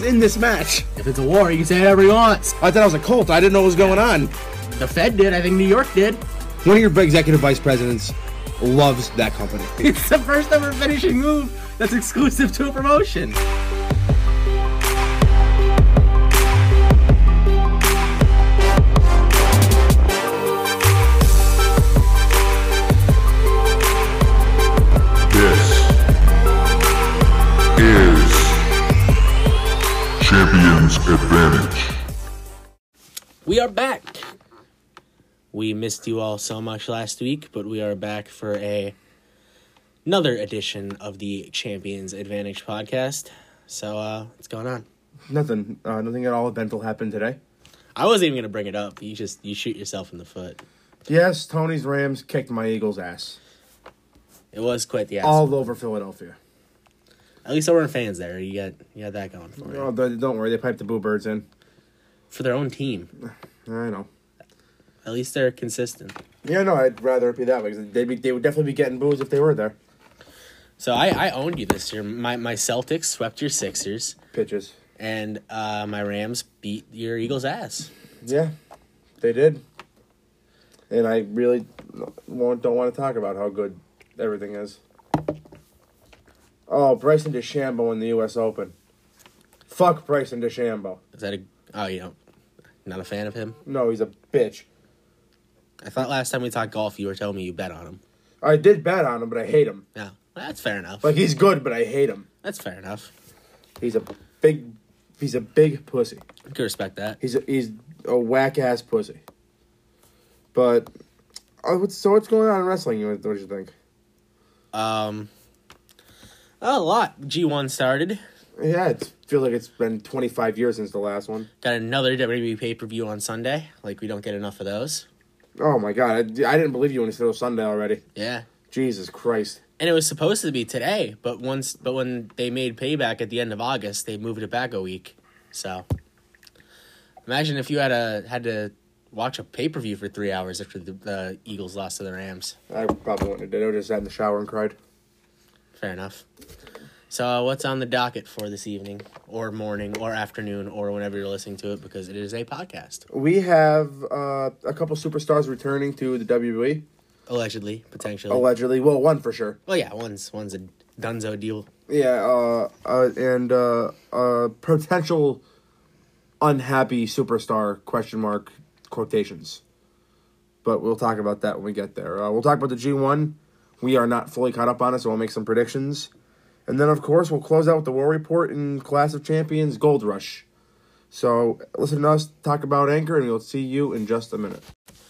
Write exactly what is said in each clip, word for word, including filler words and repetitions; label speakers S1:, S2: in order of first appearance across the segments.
S1: is in this match?
S2: If it's a war, he can say whatever he wants.
S1: I thought I was a cult. I didn't know what was going on.
S2: The Fed did. I think New York did.
S1: One of your executive vice presidents loves that company.
S2: It's the first ever finishing move that's exclusive to a promotion.
S3: Champions Advantage.
S2: We are back. We missed you all so much last week, but we are back for a another edition of the Champions Advantage podcast. So, uh, what's going on?
S1: Nothing. Uh, nothing at all eventful happened today.
S2: I wasn't even gonna bring it up. You just you shoot yourself in the foot.
S1: Yes, Tony's Rams kicked my Eagles' ass.
S2: It was quite the ass.
S1: All over Philadelphia.
S2: At least there weren't fans there. You got you got that going for you.
S1: Oh, don't worry, they piped the Boo Birds in.
S2: For their own team.
S1: I know.
S2: At least they're consistent.
S1: Yeah, no, I'd rather it be that way, because they'd be, they would definitely be getting boos if they were there.
S2: So I, I owned you this year. My my Celtics swept your Sixers.
S1: Pitches.
S2: And uh, my Rams beat your Eagles' ass.
S1: Yeah, they did. And I really won't, don't want to talk about how good everything is. Oh, Bryson DeChambeau in the U S Open. Fuck Bryson DeChambeau.
S2: Is that a... Oh, you know, not a fan of him?
S1: No, he's a bitch.
S2: I thought last time we talked golf, you were telling me you bet on him.
S1: I did bet on him, but I hate him.
S2: No, that's fair enough.
S1: Like, he's good, but I hate him.
S2: That's fair enough.
S1: He's a big... He's a big pussy.
S2: I can respect that.
S1: He's a, he's a whack-ass pussy. But... Oh, what's, so what's going on in wrestling? What do you think?
S2: Um... A lot. G one started.
S1: Yeah, it feels like it's been twenty-five years since the last one.
S2: Got another W W E pay-per-view on Sunday. Like, we don't get enough of those.
S1: Oh, my God. I, I didn't believe you when you said it was Sunday already.
S2: Yeah.
S1: Jesus Christ.
S2: And it was supposed to be today, but once, but when they made Payback at the end of August, they moved it back a week. So, imagine if you had a had to watch a pay-per-view for three hours after the, the Eagles lost to the Rams.
S1: I probably wouldn't have did it. I would have just sat in the shower and cried.
S2: Fair enough. So, uh, what's on the docket for this evening, or morning, or afternoon, or whenever you're listening to it, because it is a podcast?
S1: We have uh, a couple superstars returning to the W W E.
S2: Allegedly, potentially.
S1: Allegedly. Well, one for sure.
S2: Well, yeah, one's one's a dunzo deal.
S1: Yeah, uh, uh, and uh, uh, potential unhappy superstar, question mark, quotations. But we'll talk about that when we get there. Uh, we'll talk about the G one. We are not fully caught up on it, so we'll make some predictions. And then, of course, we'll close out with the War Report and Class of Champions Gold Rush. So, listen to us talk about Anchor, and we'll see you in just a minute.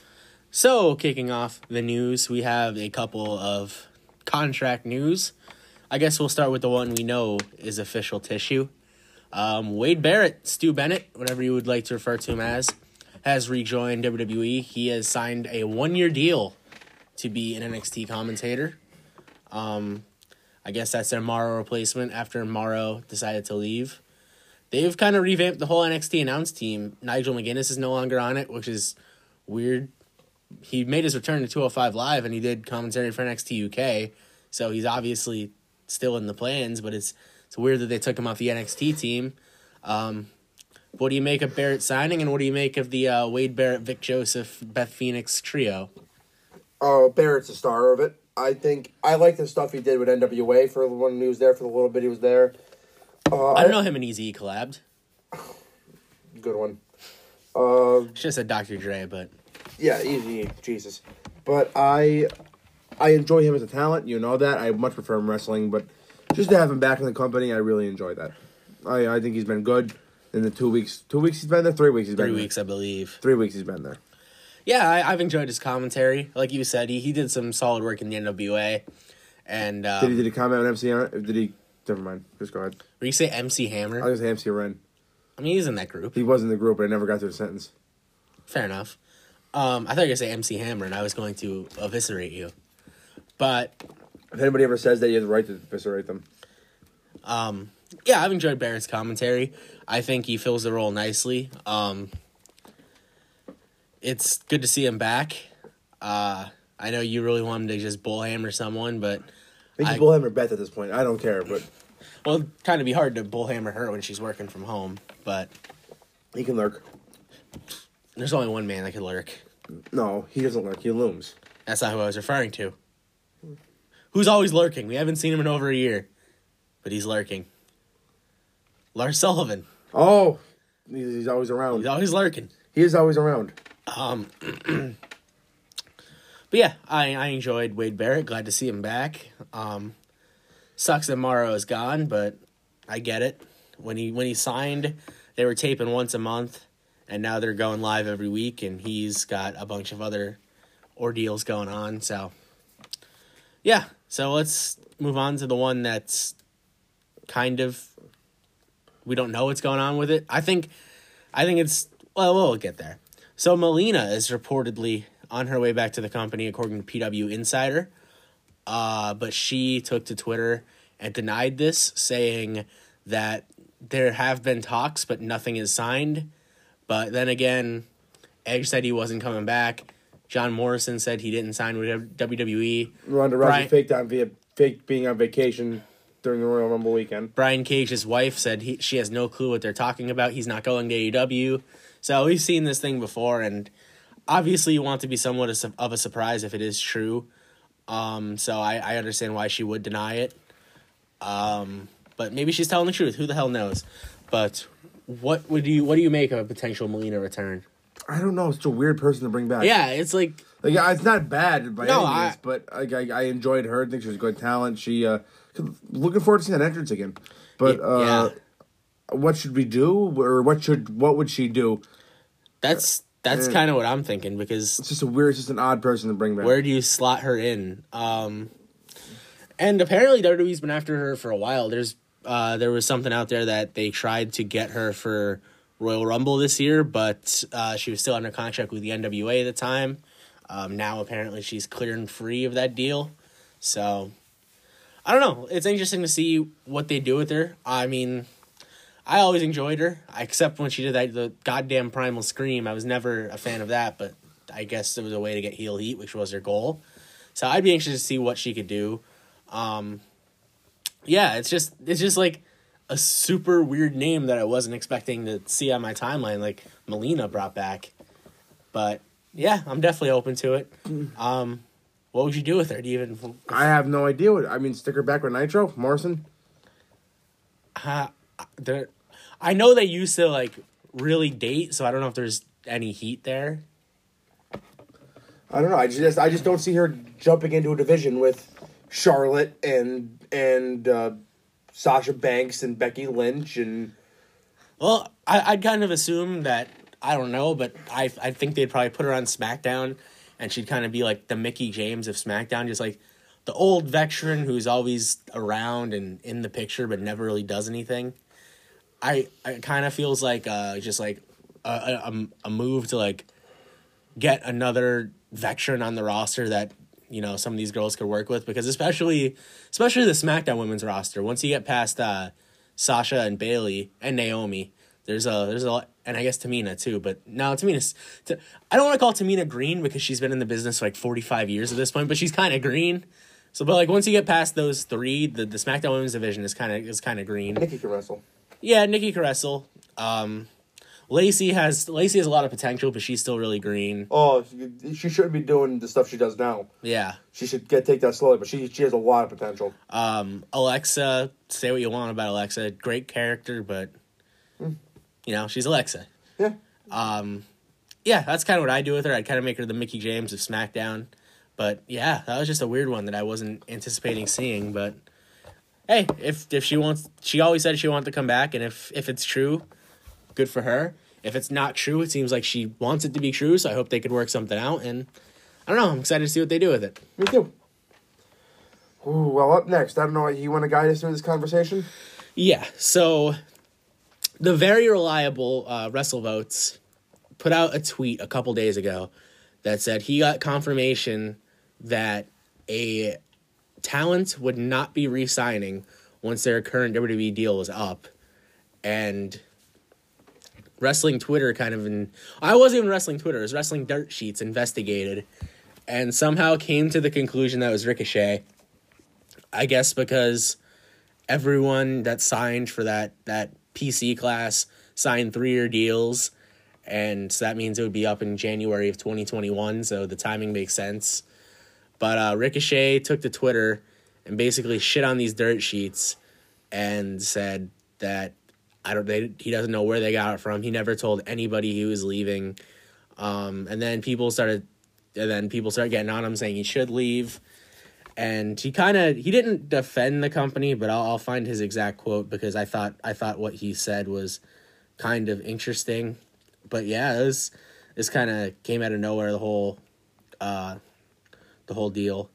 S2: So, kicking off the news, we have a couple of contract news. I guess we'll start with the one we know is official tissue. Um, Wade Barrett, Stu Bennett, whatever you would like to refer to him as, has rejoined W W E. He has signed a one-year deal to be an N X T commentator. Um... I guess that's their Morrow replacement after Morrow decided to leave. They've kind of revamped the whole N X T announce team. Nigel McGuinness is no longer on it, which is weird. He made his return to two oh five Live, and he did commentary for N X T U K, so he's obviously still in the plans, but it's it's weird that they took him off the N X T team. Um, what do you make of Barrett signing, and what do you make of the uh, Wade Barrett, Vic Joseph, Beth Phoenix trio?
S1: Oh, Barrett's the star of it. I think I like the stuff he did with N W A for when he was there, for the little bit he was there. Uh,
S2: I don't know him and Eazy-E collabed.
S1: Good one. Uh,
S2: Should have said Doctor Dre, but...
S1: Yeah, Eazy-E, Jesus. But I I enjoy him as a talent, you know that. I much prefer him wrestling, but just to have him back in the company, I really enjoy that. I, I think he's been good in the two weeks. Two weeks he's been there? Three weeks he's been
S2: Three
S1: there.
S2: weeks, I believe.
S1: Three weeks he's been there.
S2: Yeah, I, I've enjoyed his commentary. Like you said, he, he did some solid work in the N W A. And, um,
S1: did he did he comment on M C Hammer? Did he? Never mind. Just go ahead.
S2: Were you say M C Hammer?
S1: I was M C Ren.
S2: I mean, he's in that group.
S1: He was in the group, but I never got to the sentence.
S2: Fair enough. Um, I thought you were going to say M C Hammer, and I was going to eviscerate you. But...
S1: If anybody ever says that, you have the right to eviscerate them.
S2: Um, yeah, I've enjoyed Barrett's commentary. I think he fills the role nicely. Um... It's good to see him back. Uh, I know you really want him to just bullhammer someone, but...
S1: He can
S2: I,
S1: bullhammer Beth at this point. I don't care, but...
S2: Well, it'd kind of be hard to bullhammer her when she's working from home, but
S1: He can lurk.
S2: there's only one man that can lurk.
S1: No, he doesn't lurk. He looms.
S2: That's not who I was referring to. Who's always lurking? We haven't seen him in over a year, but he's lurking. Lars Sullivan.
S1: Oh, he's, he's always around.
S2: He's always lurking.
S1: He is always around.
S2: Um, but yeah, I, I enjoyed Wade Barrett. Glad to see him back. Um, sucks that Morrow is gone, but I get it. When he when he signed, they were taping once a month, and now they're going live every week, and he's got a bunch of other ordeals going on. So, yeah. So let's move on to the one that's kind of, we don't know what's going on with it. I think, I think it's, well, we'll get there. So Melina is reportedly on her way back to the company, according to P W Insider. Uh, but she took to Twitter and denied this, saying that there have been talks, but nothing is signed. But then again, Edge said he wasn't coming back. John Morrison said he didn't sign with W W E.
S1: Ronda Rousey
S2: Brian,
S1: faked on via fake being on vacation during the Royal Rumble weekend.
S2: Brian Cage's wife said he she has no clue what they're talking about. He's not going to A E W. So we've seen this thing before, and obviously you want to be somewhat of a surprise if it is true. Um, so I, I understand why she would deny it. Um, but maybe she's telling the truth. Who the hell knows? But what would you what do you make of a potential Melina return?
S1: I don't know. It's such a weird person to bring back.
S2: Yeah, it's like
S1: Like, it's not bad by
S2: No,
S1: any
S2: I-
S1: means, but like, I, I enjoyed her. I think she was good talent. She, uh, looking forward to seeing that entrance again. But,
S2: Y-
S1: uh, what should we do? Or what should, what would she do?
S2: that's that's
S1: Yeah.
S2: kind of what I'm thinking, because
S1: It's just a weird, it's just an odd person to bring back.
S2: where do you slot her in? Um, and apparently W W E's been after her for a while. There's uh, there was something out there that they tried to get her for Royal Rumble this year, but uh, she was still under contract with the N W A at the time. Um, now apparently she's clear and free of that deal. So I don't know. It's interesting to see what they do with her. I mean, I always enjoyed her, except when she did that the goddamn Primal Scream. I was never a fan of that, but I guess it was a way to get heel heat, which was her goal. So I'd be anxious to see what she could do. Um, yeah, it's just it's just like a super weird name that I wasn't expecting to see on my timeline, like Melina brought back. But yeah, I'm definitely open to it. Um, what would you do with her? Do you even?
S1: I have no idea what, I mean, stick her back with Nitro? Morrison?
S2: Uh, there, I know they used to like really date, so I don't know if there's any heat there.
S1: I don't know. I just I just don't see her jumping into a division with Charlotte and and uh, Sasha Banks and Becky Lynch and
S2: Well, I, I'd kind of assume that, I don't know, but I I think they'd probably put her on SmackDown, and she'd kind of be like the Mickie James of SmackDown, just like the old veteran who's always around and in the picture but never really does anything. I it kind of feels like uh just like a, a a move to like get another veteran on the roster that, you know, some of these girls could work with, because especially especially the SmackDown women's roster, once you get past uh, Sasha and Bayley and Naomi, there's a there's a lot, and I guess Tamina too, but no, Tamina's t- I don't want to call Tamina green because she's been in the business for like forty-five years at this point, but she's kind of green. So, but like once you get past those three, the, the SmackDown women's division is kind of is kind of green.
S1: Nikki can wrestle.
S2: Yeah, Nikki can wrestle. Um, Lacey has Lacey has a lot of potential, but she's still really green.
S1: Oh, she, she shouldn't be doing the stuff she does now.
S2: Yeah.
S1: She should get take that slowly, but she she has a lot of potential.
S2: Um, Alexa, say what you want about Alexa. Great character, but,
S1: Mm.
S2: you know, she's Alexa.
S1: Yeah.
S2: Um, yeah, that's kind of what I do with her. I'd kind of make her the Mickie James of SmackDown. But, yeah, that was just a weird one that I wasn't anticipating seeing. But, hey, if if she wants... She always said she wanted to come back, and if, if it's true, good for her. If it's not true, it seems like she wants it to be true, so I hope they could work something out. And, I don't know, I'm excited to see what they do with it.
S1: Me too. Ooh, well, up next, I don't know, you want to guide us through this conversation?
S2: Yeah, so the very reliable uh, WrestleVotes put out a tweet a couple days ago that said he got confirmation that a talent would not be re-signing once their current W W E deal was up. And Wrestling Twitter kind of... In, I wasn't even Wrestling Twitter, it was Wrestling Dirt Sheets investigated and somehow came to the conclusion that it was Ricochet. I guess because everyone that signed for that that P C class signed three-year deals, and so that means it would be up in January of twenty twenty-one, so the timing makes sense. But uh, Ricochet took to Twitter and basically shit on these dirt sheets and said that I don't they, he doesn't know where they got it from. He never told anybody he was leaving. Um, and then people started and then people started getting on him saying he should leave. And he kind of he didn't defend the company, but I'll, I'll find his exact quote because I thought I thought what he said was kind of interesting. But yeah, it was this kind of came out of nowhere, the whole uh, the whole deal.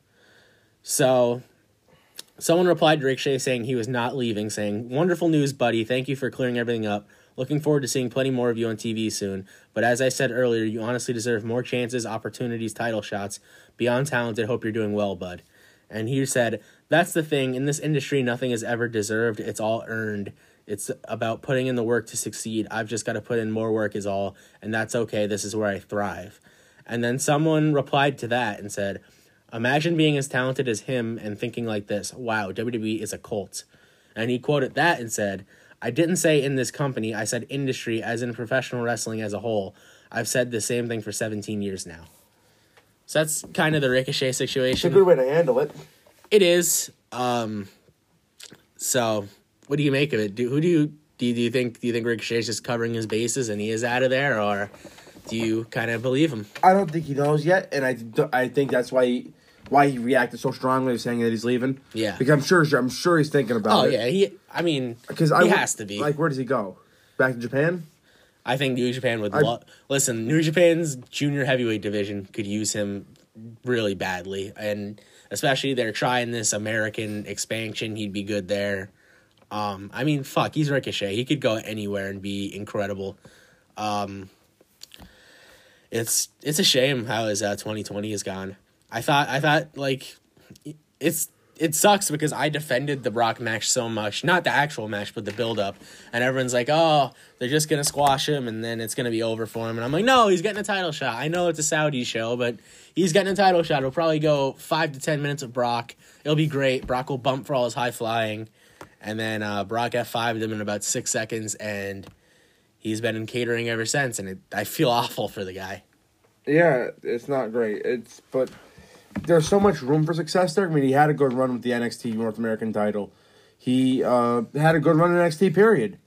S2: So someone replied to Ricochet saying he was not leaving, saying, "Wonderful news, buddy. Thank you for clearing everything up. Looking forward to seeing plenty more of you on T V soon. But as I said earlier, you honestly deserve more chances, opportunities, title shots. Beyond talented, hope you're doing well, bud." And he said, "That's the thing. In this industry, nothing is ever deserved. It's all earned. It's about putting in the work to succeed. I've just got to put in more work is all, and that's okay. This is where I thrive." And then someone replied to that and said, "Imagine being as talented as him and thinking like this. Wow, W W E is a cult." And he quoted that and said, "I didn't say in this company. I said industry, as in professional wrestling as a whole. I've said the same thing for seventeen years now." So that's kind of the Ricochet situation.
S1: It's a good way to handle it.
S2: It is. Um, so, what do you make of it? Do who do you do? You, do you think do you think Ricochet's just covering his bases and he is out of there, or do you kind of believe him?
S1: I don't think he knows yet, and I, I think that's why he, why he reacted so strongly, saying that he's leaving.
S2: Yeah,
S1: because I'm sure I'm sure he's thinking about
S2: oh,
S1: it.
S2: Oh yeah, he. I mean,
S1: because
S2: he
S1: I,
S2: has to be.
S1: Like, where does he go? Back to Japan?
S2: I think New Japan would
S1: I,
S2: lo- listen. New Japan's junior heavyweight division could use him really badly, and especially they're trying this American expansion. He'd be good there. Um, I mean, fuck, he's Ricochet. He could go anywhere and be incredible. Um, it's it's a shame how his uh, twenty twenty is gone. I thought I thought like it's. It sucks because I defended the Brock match so much. Not the actual match, but the build-up. And everyone's like, oh, they're just going to squash him, and then it's going to be over for him. And I'm like, no, he's getting a title shot. I know it's a Saudi show, but he's getting a title shot. It'll probably go five to ten minutes of Brock. It'll be great. Brock will bump for all his high-flying. And then uh, Brock F five'd him in about six seconds, and he's been in catering ever since. And it, I feel awful for the guy.
S1: Yeah, it's not great. It's But... there's so much room for success there. I mean, he had a good run with the N X T North American title. He uh, had a good run in N X T, period.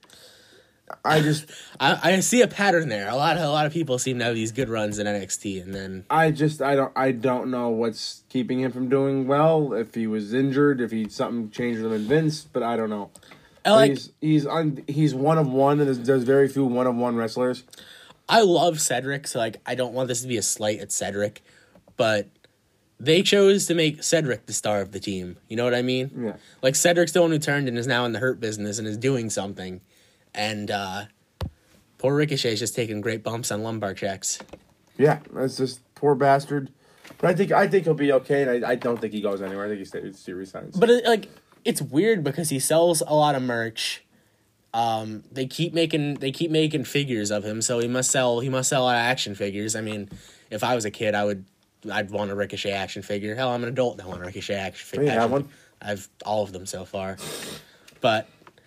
S1: I just...
S2: I, I see a pattern there. A lot of a lot of people seem to have these good runs in N X T, and then...
S1: I just, I don't I don't know what's keeping him from doing well, if he was injured, if he something changed with him in Vince, but I don't know.
S2: I like,
S1: he's he's, un, he's one of one, and there's, there's very few one-of-one wrestlers.
S2: I love Cedric, so like I don't want this to be a slight at Cedric, but... they chose to make Cedric the star of the team. You know what I mean?
S1: Yeah.
S2: Like, Cedric's the one who turned and is now in the Hurt business and is doing something. And uh, poor Ricochet's just taking great bumps on lumbar checks.
S1: Yeah, that's just poor bastard. But I think I think he'll be okay, and I, I don't think he goes anywhere. I think he stays, he resigns.
S2: But, it, like, it's weird because he sells a lot of merch. Um, they keep making they keep making figures of him, so he must sell he must sell a lot of action figures. I mean, if I was a kid, I would... I'd want a Ricochet action figure. Hell, I'm an adult and I want a Ricochet action figure.
S1: Oh, you have one?
S2: I've all of them so far. But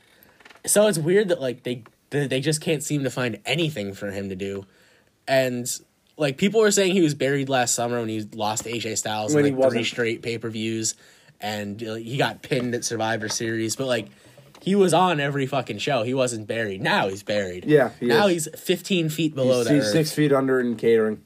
S2: so it's weird that like they they just can't seem to find anything for him to do. And like people were saying he was buried last summer when he lost to A J Styles
S1: when
S2: in like three
S1: wasn't.
S2: straight pay-per-views and uh, he got pinned at Survivor Series, but like he was on every fucking show. He wasn't buried. Now he's buried.
S1: Yeah, he
S2: now
S1: is.
S2: he's fifteen feet below
S1: he's,
S2: the
S1: he's
S2: earth.
S1: six feet under in catering.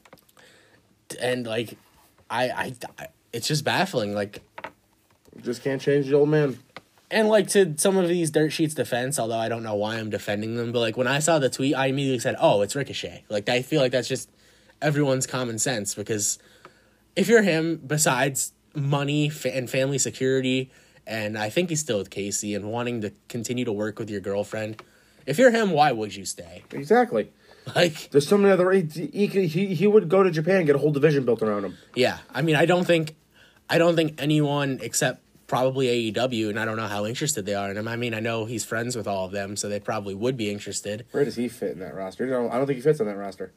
S2: And like I, I, I, it's just baffling. Like,
S1: just can't change the old man.
S2: And like to some of these dirt sheets' defense, although I don't know why I'm defending them, but like when I saw the tweet, I immediately said, "Oh, it's Ricochet." Like I feel like that's just everyone's common sense because if you're him, besides money fa- and family security, and I think he's still with Casey and wanting to continue to work with your girlfriend, if you're him, why would you stay?
S1: Exactly.
S2: Like,
S1: there's so many other. He, he he he would go to Japan and get a whole division built around him.
S2: Yeah, I mean, I don't think, I don't think anyone except probably A E W, and I don't know how interested they are in him. I mean, I know he's friends with all of them, so they probably would be interested.
S1: Where does he fit in that roster? No, I don't think he fits on that roster.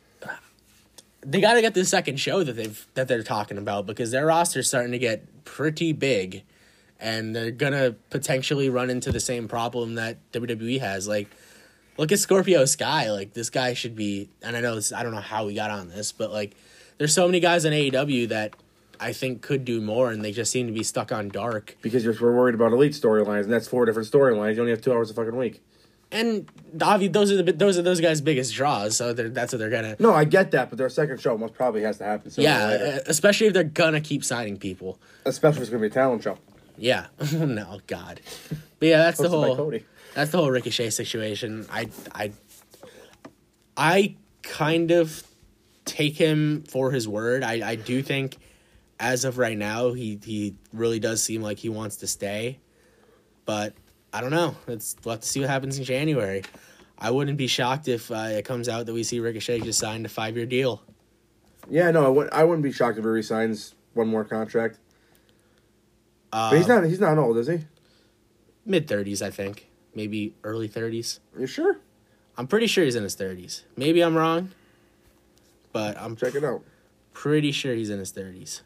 S2: They got to get this second show that they've that they're talking about because their roster's starting to get pretty big, and they're gonna potentially run into the same problem that W W E has. Like, look at Scorpio Sky. Like, this guy should be, and I know this, I don't know how we got on this, but like, there's so many guys in A E W that I think could do more, and they just seem to be stuck on Dark.
S1: Because you're we're worried about Elite storylines, and that's four different storylines. You only have two hours a fucking week.
S2: And obviously, those are the those are those guys' biggest draws, so that's what they're gonna.
S1: No, I get that, but their second show most probably has to happen. Sooner
S2: Yeah,
S1: or later.
S2: especially if they're gonna keep signing people.
S1: Especially if it's gonna be a talent show.
S2: Yeah, no, God, but yeah, that's the
S1: Hosted by
S2: whole
S1: Cody.
S2: that's the whole Ricochet situation. I I I kind of take him for his word. I I do think, as of right now, he he really does seem like he wants to stay, but. I don't know. Let's, we'll have to see what happens in January. I wouldn't be shocked if uh, it comes out that we see Ricochet just signed a five-year deal.
S1: Yeah, no, I wouldn't, I wouldn't be shocked if he resigns one more contract.
S2: Uh,
S1: But he's not he's not old, is he?
S2: Mid-thirties, I think. Maybe early thirties.
S1: You sure?
S2: I'm pretty sure he's in his thirties. Maybe I'm wrong, but I'm
S1: Check it out.
S2: pretty sure he's in his thirties.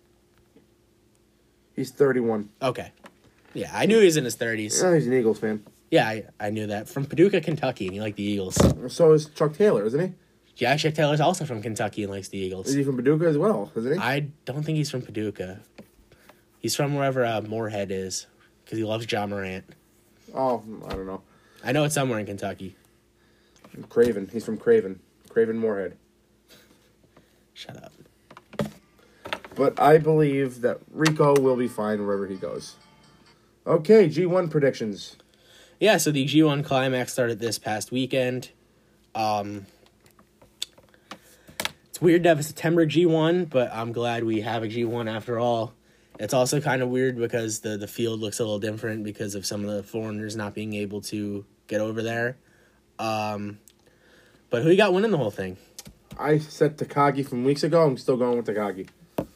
S1: He's thirty-one.
S2: Okay. Yeah, I knew he was in his thirties.
S1: Oh, he's an Eagles fan.
S2: Yeah, I, I knew that. From Paducah, Kentucky, and he liked the Eagles.
S1: So is Chuck Taylor, isn't he?
S2: Yeah, Chuck Taylor's also from Kentucky and likes the Eagles.
S1: Is he from Paducah as well, isn't he?
S2: I don't think he's from Paducah. He's from wherever uh, Moorhead is, because he loves John Morant.
S1: Oh, I don't know.
S2: I know it's somewhere in Kentucky.
S1: Craven. He's from Craven. Craven Moorhead.
S2: Shut up.
S1: But I believe that Rico will be fine wherever he goes. Okay, G one predictions.
S2: Yeah, so the G one Climax started this past weekend. Um, it's weird to have a September G one, but I'm glad we have a G one after all. It's also kind of weird because the, the field looks a little different because of some of the foreigners not being able to get over there. Um, but who you got winning the whole thing?
S1: I said Takagi from weeks ago. I'm still going with Takagi.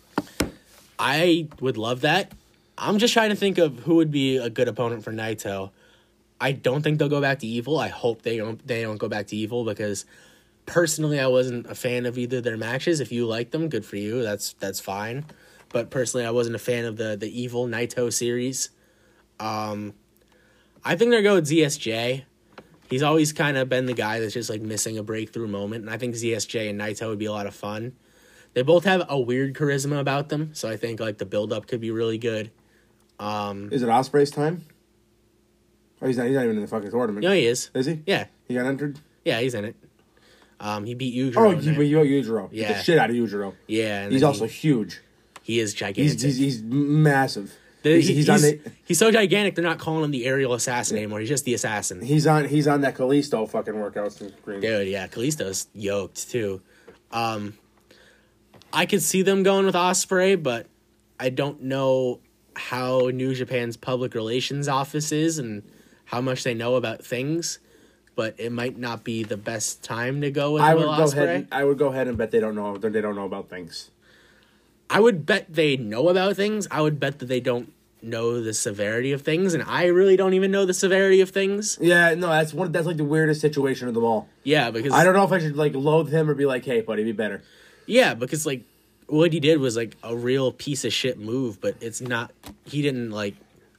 S2: I would love that. I'm just trying to think of who would be a good opponent for Naito. I don't think they'll go back to Evil. I hope they don't they don't go back to Evil because personally I wasn't a fan of either of their matches. If you like them, good for you. That's that's fine. But personally I wasn't a fan of the, the Evil Naito series. Um, I think they're going with Z S J. He's always kind of been the guy that's just like missing a breakthrough moment. And I think Z S J and Naito would be a lot of fun. They both have a weird charisma about them. So I think like the build-up could be really good. Um,
S1: Is it Ospreay's time? Oh, he's not. He's not even in the fucking tournament.
S2: no, he is.
S1: Is he?
S2: Yeah.
S1: He got entered.
S2: Yeah, he's in it. Um, he beat Yujiro.
S1: Oh,
S2: in
S1: you,
S2: there.
S1: but you Yujiro. Beat
S2: Yeah.
S1: the shit out of Yujiro.
S2: Yeah. And
S1: He's
S2: then
S1: also
S2: he,
S1: huge.
S2: he is gigantic.
S1: He's he's, he's massive.
S2: The-
S1: he's,
S2: he-
S1: he's on
S2: he's,
S1: the,
S2: he's so gigantic they're not calling him the aerial assassin anymore. He's just the assassin.
S1: he's on he's on that Kalisto fucking workout screen.
S2: Dude, yeah, Kalisto's yoked too. Um, I could see them going with Ospreay, but I don't know how New Japan's public relations office is and how much they know about things. But it might not be the best time to go with
S1: I
S2: Will
S1: would go
S2: Ospreay.
S1: ahead. And, I would go ahead and bet they don't know. They don't know about things.
S2: I would bet they know about things. I would bet that they don't know the severity of things, and I really don't even know the severity of things.
S1: Yeah, no, that's one. That's like the weirdest situation of them all.
S2: Yeah, because
S1: I don't know if I should like loathe him or be like, "Hey, buddy, be better."
S2: Yeah, because like what he did was like a real piece of shit move, but it's not. He didn't like.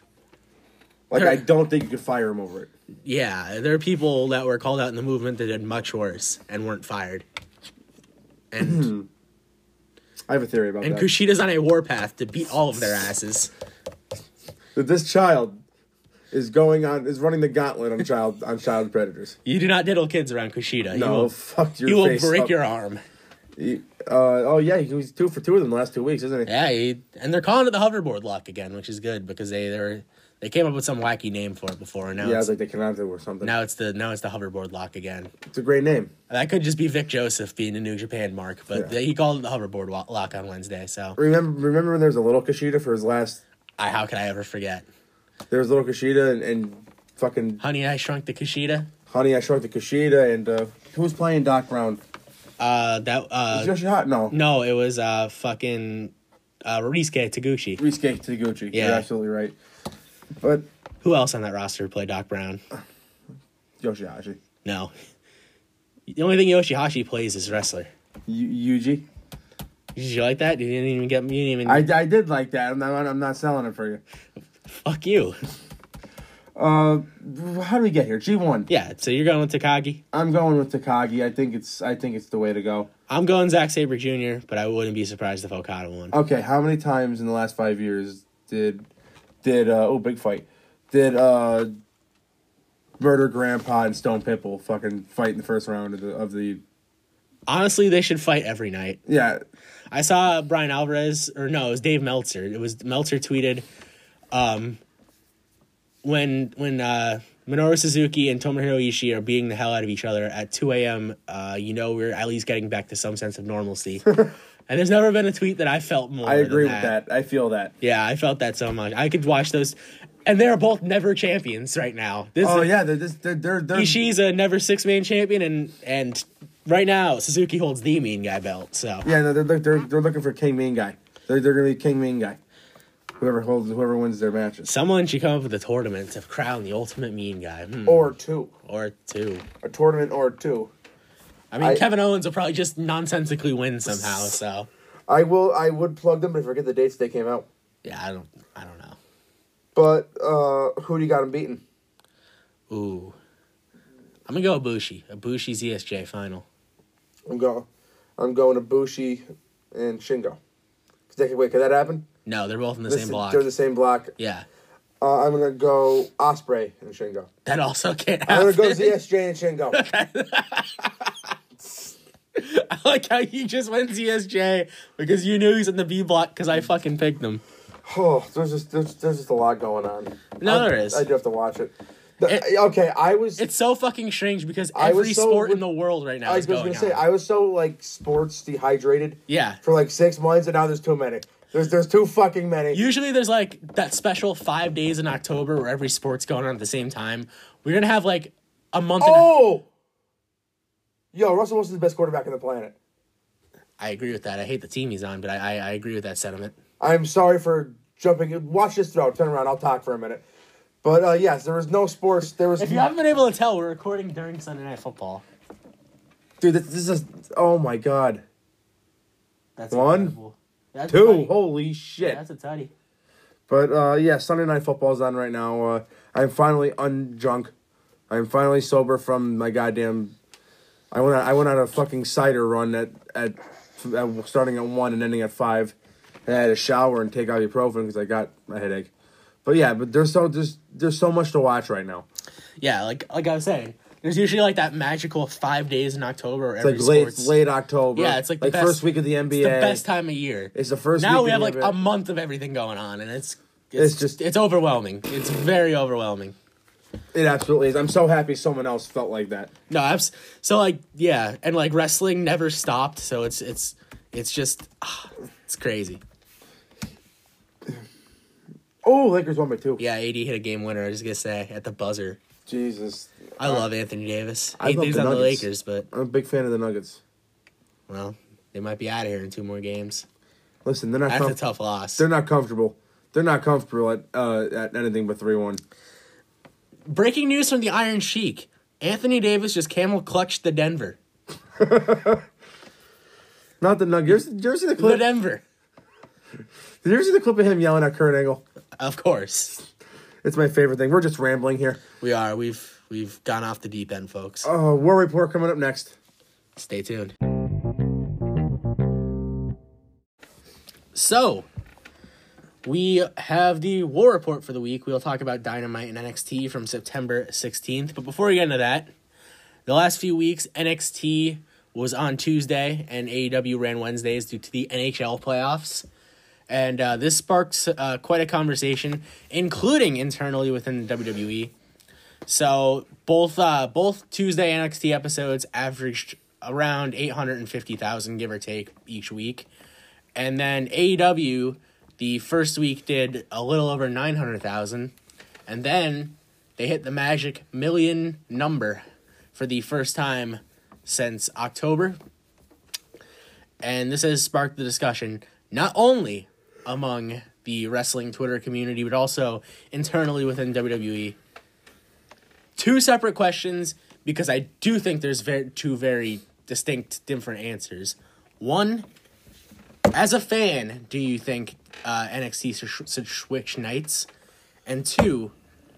S1: Like,
S2: There-
S1: I don't think you could fire him over it.
S2: Yeah, there are people that were called out in the movement that did much worse and weren't fired. And
S1: I have a theory about
S2: and
S1: that.
S2: Kushida's on a warpath to beat all of their asses.
S1: that this child is going on is running the gauntlet on child on child predators.
S2: You do not diddle kids around Kushida.
S1: No,
S2: he will,
S1: fuck your
S2: he will
S1: face
S2: break
S1: up.
S2: your arm.
S1: He- uh, oh yeah, he was two for two of them the last two weeks, isn't he?
S2: Yeah, he, and they're calling it the hoverboard lock again, which is good because they they were, they came up with some wacky name for it before, and now
S1: Yeah,
S2: it's,
S1: it's like the Canante or something.
S2: now it's the now it's the hoverboard lock again.
S1: It's a great name.
S2: That could just be Vic Joseph being a New Japan mark, but
S1: Yeah.
S2: they, he called it the hoverboard wa- lock on Wednesday. So
S1: Remember, remember when there was a little Kushida for his last?
S2: I how could I ever forget?
S1: There was little Kushida and, and fucking
S2: Honey, I Shrunk the Kushida.
S1: Honey, I Shrunk the Kushida, and uh, who was playing Doc Brown?
S2: Uh, that uh,
S1: Was Yoshihata? No,
S2: no, it was uh fucking uh Risuke Taguchi.
S1: Risuke Taguchi.
S2: Yeah.
S1: You're absolutely right. But
S2: Who else on that roster played Doc Brown?
S1: Yoshihashi,
S2: No. The only thing Yoshihashi plays is wrestler.
S1: Yu- Yuji.
S2: Did you like that? You didn't even get. You didn't even.
S1: I, I did like that. I'm not I'm not selling it for you.
S2: Fuck you.
S1: Uh, how do we get here? G one.
S2: Yeah, so you're going with Takagi?
S1: I'm going with Takagi. I think it's I think it's the way to go.
S2: I'm going Zack Sabre Junior, but I wouldn't be surprised if Okada won.
S1: Okay, how many times in the last five years did did uh, oh big fight did uh, Murder Grandpa and Stone Pitbull fucking fight in the first round of the of the?
S2: Honestly, they should fight every night.
S1: Yeah,
S2: I saw Brian Alvarez, or no, it was Dave Meltzer. It was Meltzer tweeted, um, when when uh, Minoru Suzuki and Tomohiro Ishii are beating the hell out of each other at two a.m., uh, you know we're at least getting back to some sense of normalcy. And there's never been a tweet that I felt more.
S1: I agree
S2: than
S1: with
S2: that.
S1: that. I feel that.
S2: Yeah, I felt that so much. I could watch those, and they're both never champions right now. This
S1: Oh
S2: is,
S1: yeah, they're just, they're they're, they're
S2: Ishii's a never six man champion, and and right now Suzuki holds the mean guy belt. So
S1: yeah, no, they're they're they're looking for King Mean guy. They're they're gonna be King Mean guy. Whoever holds whoever wins their matches.
S2: someone should come up with a tournament to crown the ultimate mean guy, hmm.
S1: Or two.
S2: or two.
S1: A tournament or two.
S2: I mean,
S1: I-
S2: Kevin Owens will probably just nonsensically win somehow. So
S1: I will. I would plug them, but I forget the dates they came out.
S2: yeah, I don't, I don't know.
S1: But uh, who do you got them beating?
S2: Ooh, I'm gonna go Ibushi. Ibushi's E S J final.
S1: I'm going. I'm going to Bushi and Shingo. Could that, wait, could that happen?
S2: No, they're both in the
S1: This-
S2: same block.
S1: They're the same block.
S2: Yeah,
S1: Uh, I'm gonna go Osprey and Shingo.
S2: that also can't
S1: I'm
S2: happen.
S1: gonna go Z S J and Shingo.
S2: I like how you just went Z S J because you knew he's in the B block because I fucking picked him.
S1: Oh, there's just there's, there's just a lot going on.
S2: No,
S1: I,
S2: there is.
S1: I do have to watch it. The-
S2: It-
S1: okay, I was.
S2: It's so fucking strange because
S1: I was
S2: every
S1: so
S2: sport
S1: with-
S2: in the world right now
S1: I
S2: is
S1: was
S2: going
S1: gonna say
S2: on.
S1: I was so like sports dehydrated
S2: Yeah.
S1: for like six months, and now there's too many. There's there's too fucking many.
S2: Usually there's like that special five days in October where every sport's going on at the same time. We're gonna have like a month. And a-
S1: Oh, yo, Russell Wilson's the best quarterback on the planet.
S2: I agree with that. I hate the team he's on, but I, I I agree with that sentiment.
S1: I'm sorry for jumping. Watch this throw. Turn around. I'll talk for a minute. But uh, yes, there was no sports. There was.
S2: If you haven't been able to tell, we're recording during Sunday Night Football.
S1: Dude, this, this is. Oh my god.
S2: That's
S1: One,
S2: incredible. That's
S1: Two.
S2: tight.
S1: Holy shit.
S2: Yeah, that's a tutty.
S1: But uh, yeah, Sunday Night Football's on right now. Uh, I'm finally undrunk. I'm finally sober from my goddamn. I went. On, I went on a fucking cider run at, at at starting at one and ending at five. And I had to shower and take ibuprofen because I got a headache. But yeah, but there's so there's there's so much to watch right now.
S2: Yeah, like like I was saying, there's usually like that magical five days in October where
S1: It's
S2: every
S1: like late
S2: sport's
S1: late October.
S2: Yeah, it's like the
S1: like
S2: best-
S1: first week of the N B A.
S2: It's the best time of year.
S1: It's the first.
S2: Now
S1: week
S2: we
S1: of
S2: have
S1: the
S2: like
S1: N B A.
S2: a month of everything going on, and it's it's,
S1: It's just-
S2: it's overwhelming. It's very overwhelming.
S1: It absolutely is. I'm so happy someone else felt like that.
S2: No, abs- so like yeah, and like wrestling never stopped, so it's it's it's just ah, it's crazy.
S1: Oh, Lakers won by two.
S2: Yeah, A D hit a game winner. I was gonna say at the buzzer.
S1: Jesus,
S2: I love Anthony Davis.
S1: I
S2: Hate
S1: love
S2: things
S1: the
S2: on the
S1: Nuggets.
S2: Lakers, but
S1: I'm a big fan of the Nuggets.
S2: well, they might be out of here in two more games.
S1: Listen, they're not.
S2: That's a
S1: Com-
S2: tough loss.
S1: they're not comfortable. They're not comfortable at uh, at anything but three one.
S2: Breaking news from the Iron Sheik: Anthony Davis just camel clutched the Denver.
S1: Not the Nuggets. Did you ever see the
S2: The
S1: clip?
S2: Denver,
S1: Did you ever see the clip of him yelling at Kurt Angle?
S2: of course.
S1: It's my favorite thing. We're just rambling here.
S2: We are. We've we've gone off the deep end, folks.
S1: Uh, War Report coming up next.
S2: Stay tuned. So, we have the War Report for the week. We'll talk about Dynamite and N X T from September sixteenth. But before we get into that, the last few weeks, N X T was on Tuesday and A E W ran Wednesdays due to the N H L playoffs. And uh, this sparks uh, quite a conversation, including internally within the W W E. So both uh, both Tuesday N X T episodes averaged around eight hundred fifty thousand, give or take, each week. And then A E W, the first week did a little over nine hundred thousand. And then they hit the magic million number for the first time since October. And this has sparked the discussion not only among the wrestling Twitter community, but also internally within W W E. Two separate questions, because I do think there's very, two very distinct, different answers. One, as a fan, do you think uh, N X T should, should switch nights? And two,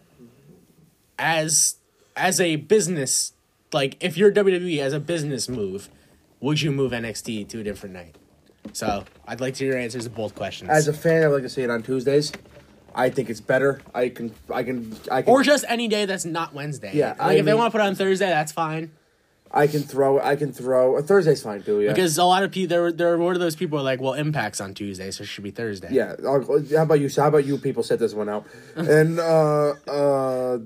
S2: as as a business, like if you're W W E as a business move, would you move N X T to a different night? So I'd like to hear your answers to both questions.
S1: As a fan, I'd like to see it on Tuesdays. I think it's better. I can, I can, I can.
S2: Or just any day that's not Wednesday.
S1: Yeah,
S2: like
S1: I
S2: if they
S1: mean-
S2: want to put it on Thursday, that's fine.
S1: I can throw. I can throw. A Thursday's fine too. Yeah.
S2: Because a lot of people, there, there were those people who are like, well, Impact's on Tuesday, so it should be Thursday.
S1: Yeah. I'll, how about you? How about you? People set this one out, and uh, uh,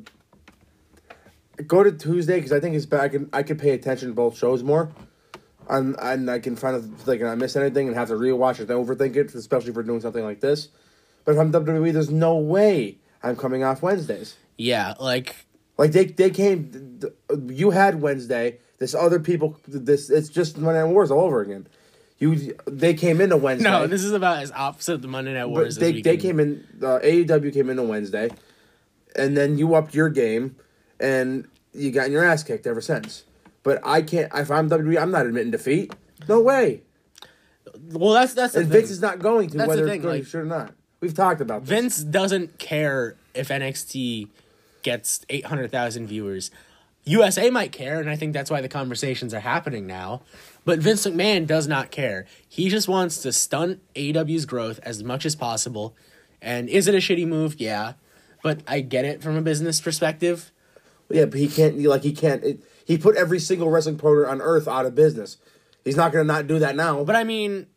S1: go to Tuesday because I think it's better. I can I can pay attention to both shows more, and and I can find out like I miss anything and have to rewatch it and overthink it, especially for doing something like this. But if I'm W W E, there's no way I'm coming off Wednesdays.
S2: Yeah, like
S1: Like they they came, you had Wednesday. This other people, this it's just Monday Night Wars all over again. You they came into Wednesday.
S2: no, this is about as opposite of the Monday Night
S1: but
S2: Wars.
S1: they
S2: as we
S1: they
S2: can-
S1: came in. Uh, A E W came into Wednesday, and then you upped your game, and you got your ass kicked ever since. But I can't. If I'm W W E, I'm not admitting defeat. No way.
S2: Well, that's that's the
S1: And
S2: thing.
S1: Vince is not going to,
S2: That's the
S1: whether
S2: thing,
S1: it's going
S2: like-
S1: to should or not. We've talked about this.
S2: Vince doesn't care if N X T gets eight hundred thousand viewers. U S A might care, and I think that's why the conversations are happening now. But Vince McMahon does not care. He just wants to stunt A E W's growth as much as possible. And is it a shitty move? Yeah. But I get it from a business perspective.
S1: Yeah, but he can't. Like he can't. It, he put every single wrestling promoter on earth out of business. He's not going to not do that now.
S2: But I mean,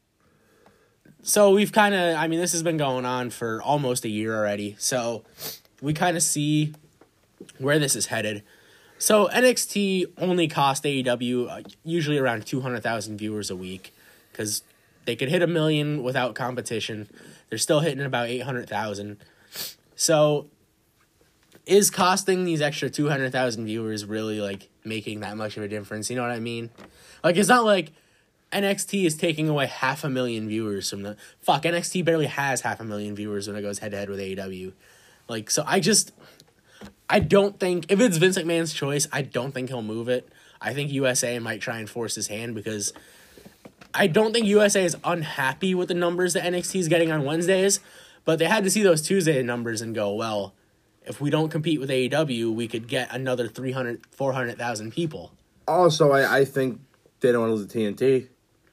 S2: so we've kind of, I mean, this has been going on for almost a year already. So we kind of see where this is headed. So N X T only cost A E W uh, usually around two hundred thousand viewers a week because they could hit a million without competition. They're still hitting about eight hundred thousand. So is costing these extra two hundred thousand viewers really like making that much of a difference? You know what I mean? Like, it's not like N X T is taking away half a million viewers from the... Fuck, N X T barely has half a million viewers when it goes head-to-head with A E W. Like, so I just... I don't think... If it's Vince McMahon's choice, I don't think he'll move it. I think U S A might try and force his hand because I don't think U S A is unhappy with the numbers that N X T is getting on Wednesdays, but they had to see those Tuesday numbers and go, well, if we don't compete with A E W, we could get another three hundred, four hundred thousand people.
S1: Also, I, I think they don't want to lose the T N T.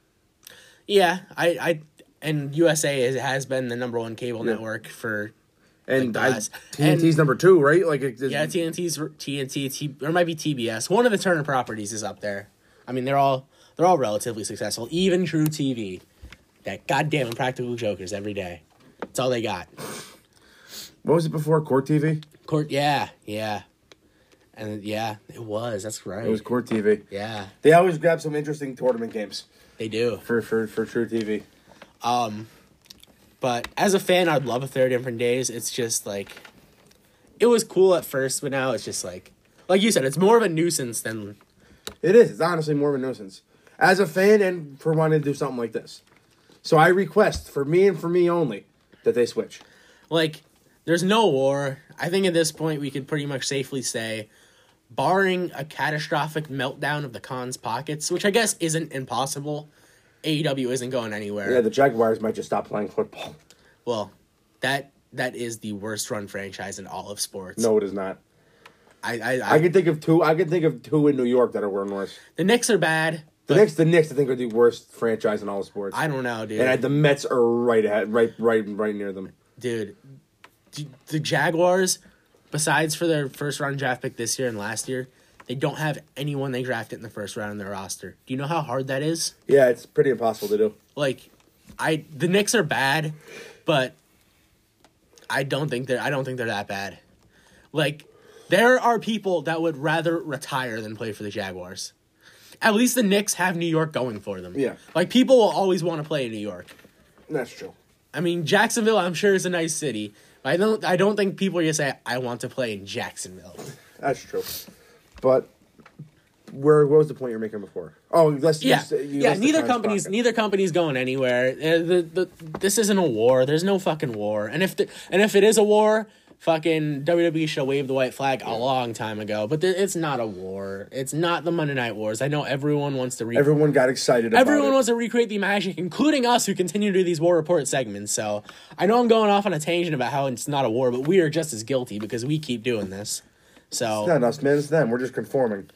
S2: Yeah, I, I and U S A is, has been the number one cable
S1: Yeah.
S2: network for
S1: And
S2: like,
S1: I,
S2: the last-
S1: T N T's
S2: and-
S1: number two, right? Like, it,
S2: yeah, T N T's T N T, T, or it might be T B S. One of the Turner properties is up there. I mean, they're all they're all relatively successful. Even True T V, that goddamn Impractical Jokers every day. That's all they got.
S1: What was it before? Court T V?
S2: Court, yeah, yeah, and yeah, it was. That's right.
S1: It was Court T V.
S2: Yeah,
S1: They always grab some interesting tournament games
S2: they do.
S1: for, for, for True T V.
S2: Um, but as a fan, I'd love a third different days. It's just like, it was cool at first, but now it's just like, like you said, it's more of a nuisance than.
S1: It is. It's honestly more of a nuisance. As a fan and for wanting to do something like this. So I request, for me and for me only, that they switch.
S2: Like, there's no war. I think at this point we could pretty much safely say, barring a catastrophic meltdown of the Khan's pockets, which I guess isn't impossible, A E W isn't going anywhere.
S1: Yeah, the Jaguars might just stop playing football.
S2: Well, that that is the worst run franchise in all of sports.
S1: No, it is not.
S2: I I, I,
S1: I can think of two. I can think of two in New York that are worse.
S2: the Knicks are bad.
S1: The
S2: but
S1: Knicks, the Knicks, I think, are the worst franchise in all of sports.
S2: I don't know, dude.
S1: and I, the Mets are right ahead, right, right, right near them.
S2: Dude, d- the Jaguars, besides for their first round draft pick this year and last year, they don't have anyone they drafted in the first round in their roster. Do you know how hard that is?
S1: Yeah, it's pretty impossible to do.
S2: Like, I the Knicks are bad, but I don't think they're I don't think they're that bad. Like, there are people that would rather retire than play for the Jaguars. At least the Knicks have New York going for them.
S1: Yeah.
S2: Like, people will always want to play in New York.
S1: That's true.
S2: I mean, Jacksonville, I'm sure, is a nice city. But I don't I don't think people are going to say, I want to play in Jacksonville.
S1: That's true. But where? What was the point you were making before? Oh, let's
S2: Yeah,
S1: you, you
S2: yeah.
S1: list the
S2: Neither
S1: Khan's
S2: company's
S1: pocket.
S2: neither company's going anywhere. Uh, the, the, this isn't a war. There's no fucking war. And if the, and if it is a war, fucking W W E should have waved the white flag a long time ago. But th- it's not a war. It's not the Monday Night Wars. I know everyone wants to... Re-
S1: Everyone got excited about
S2: everyone
S1: it.
S2: wants to recreate the magic, including us who continue to do these War Report segments. So I know I'm going off on a tangent about how it's not a war, but we are just as guilty because we keep doing this. So
S1: It's not us, man. It's them. We're just conforming.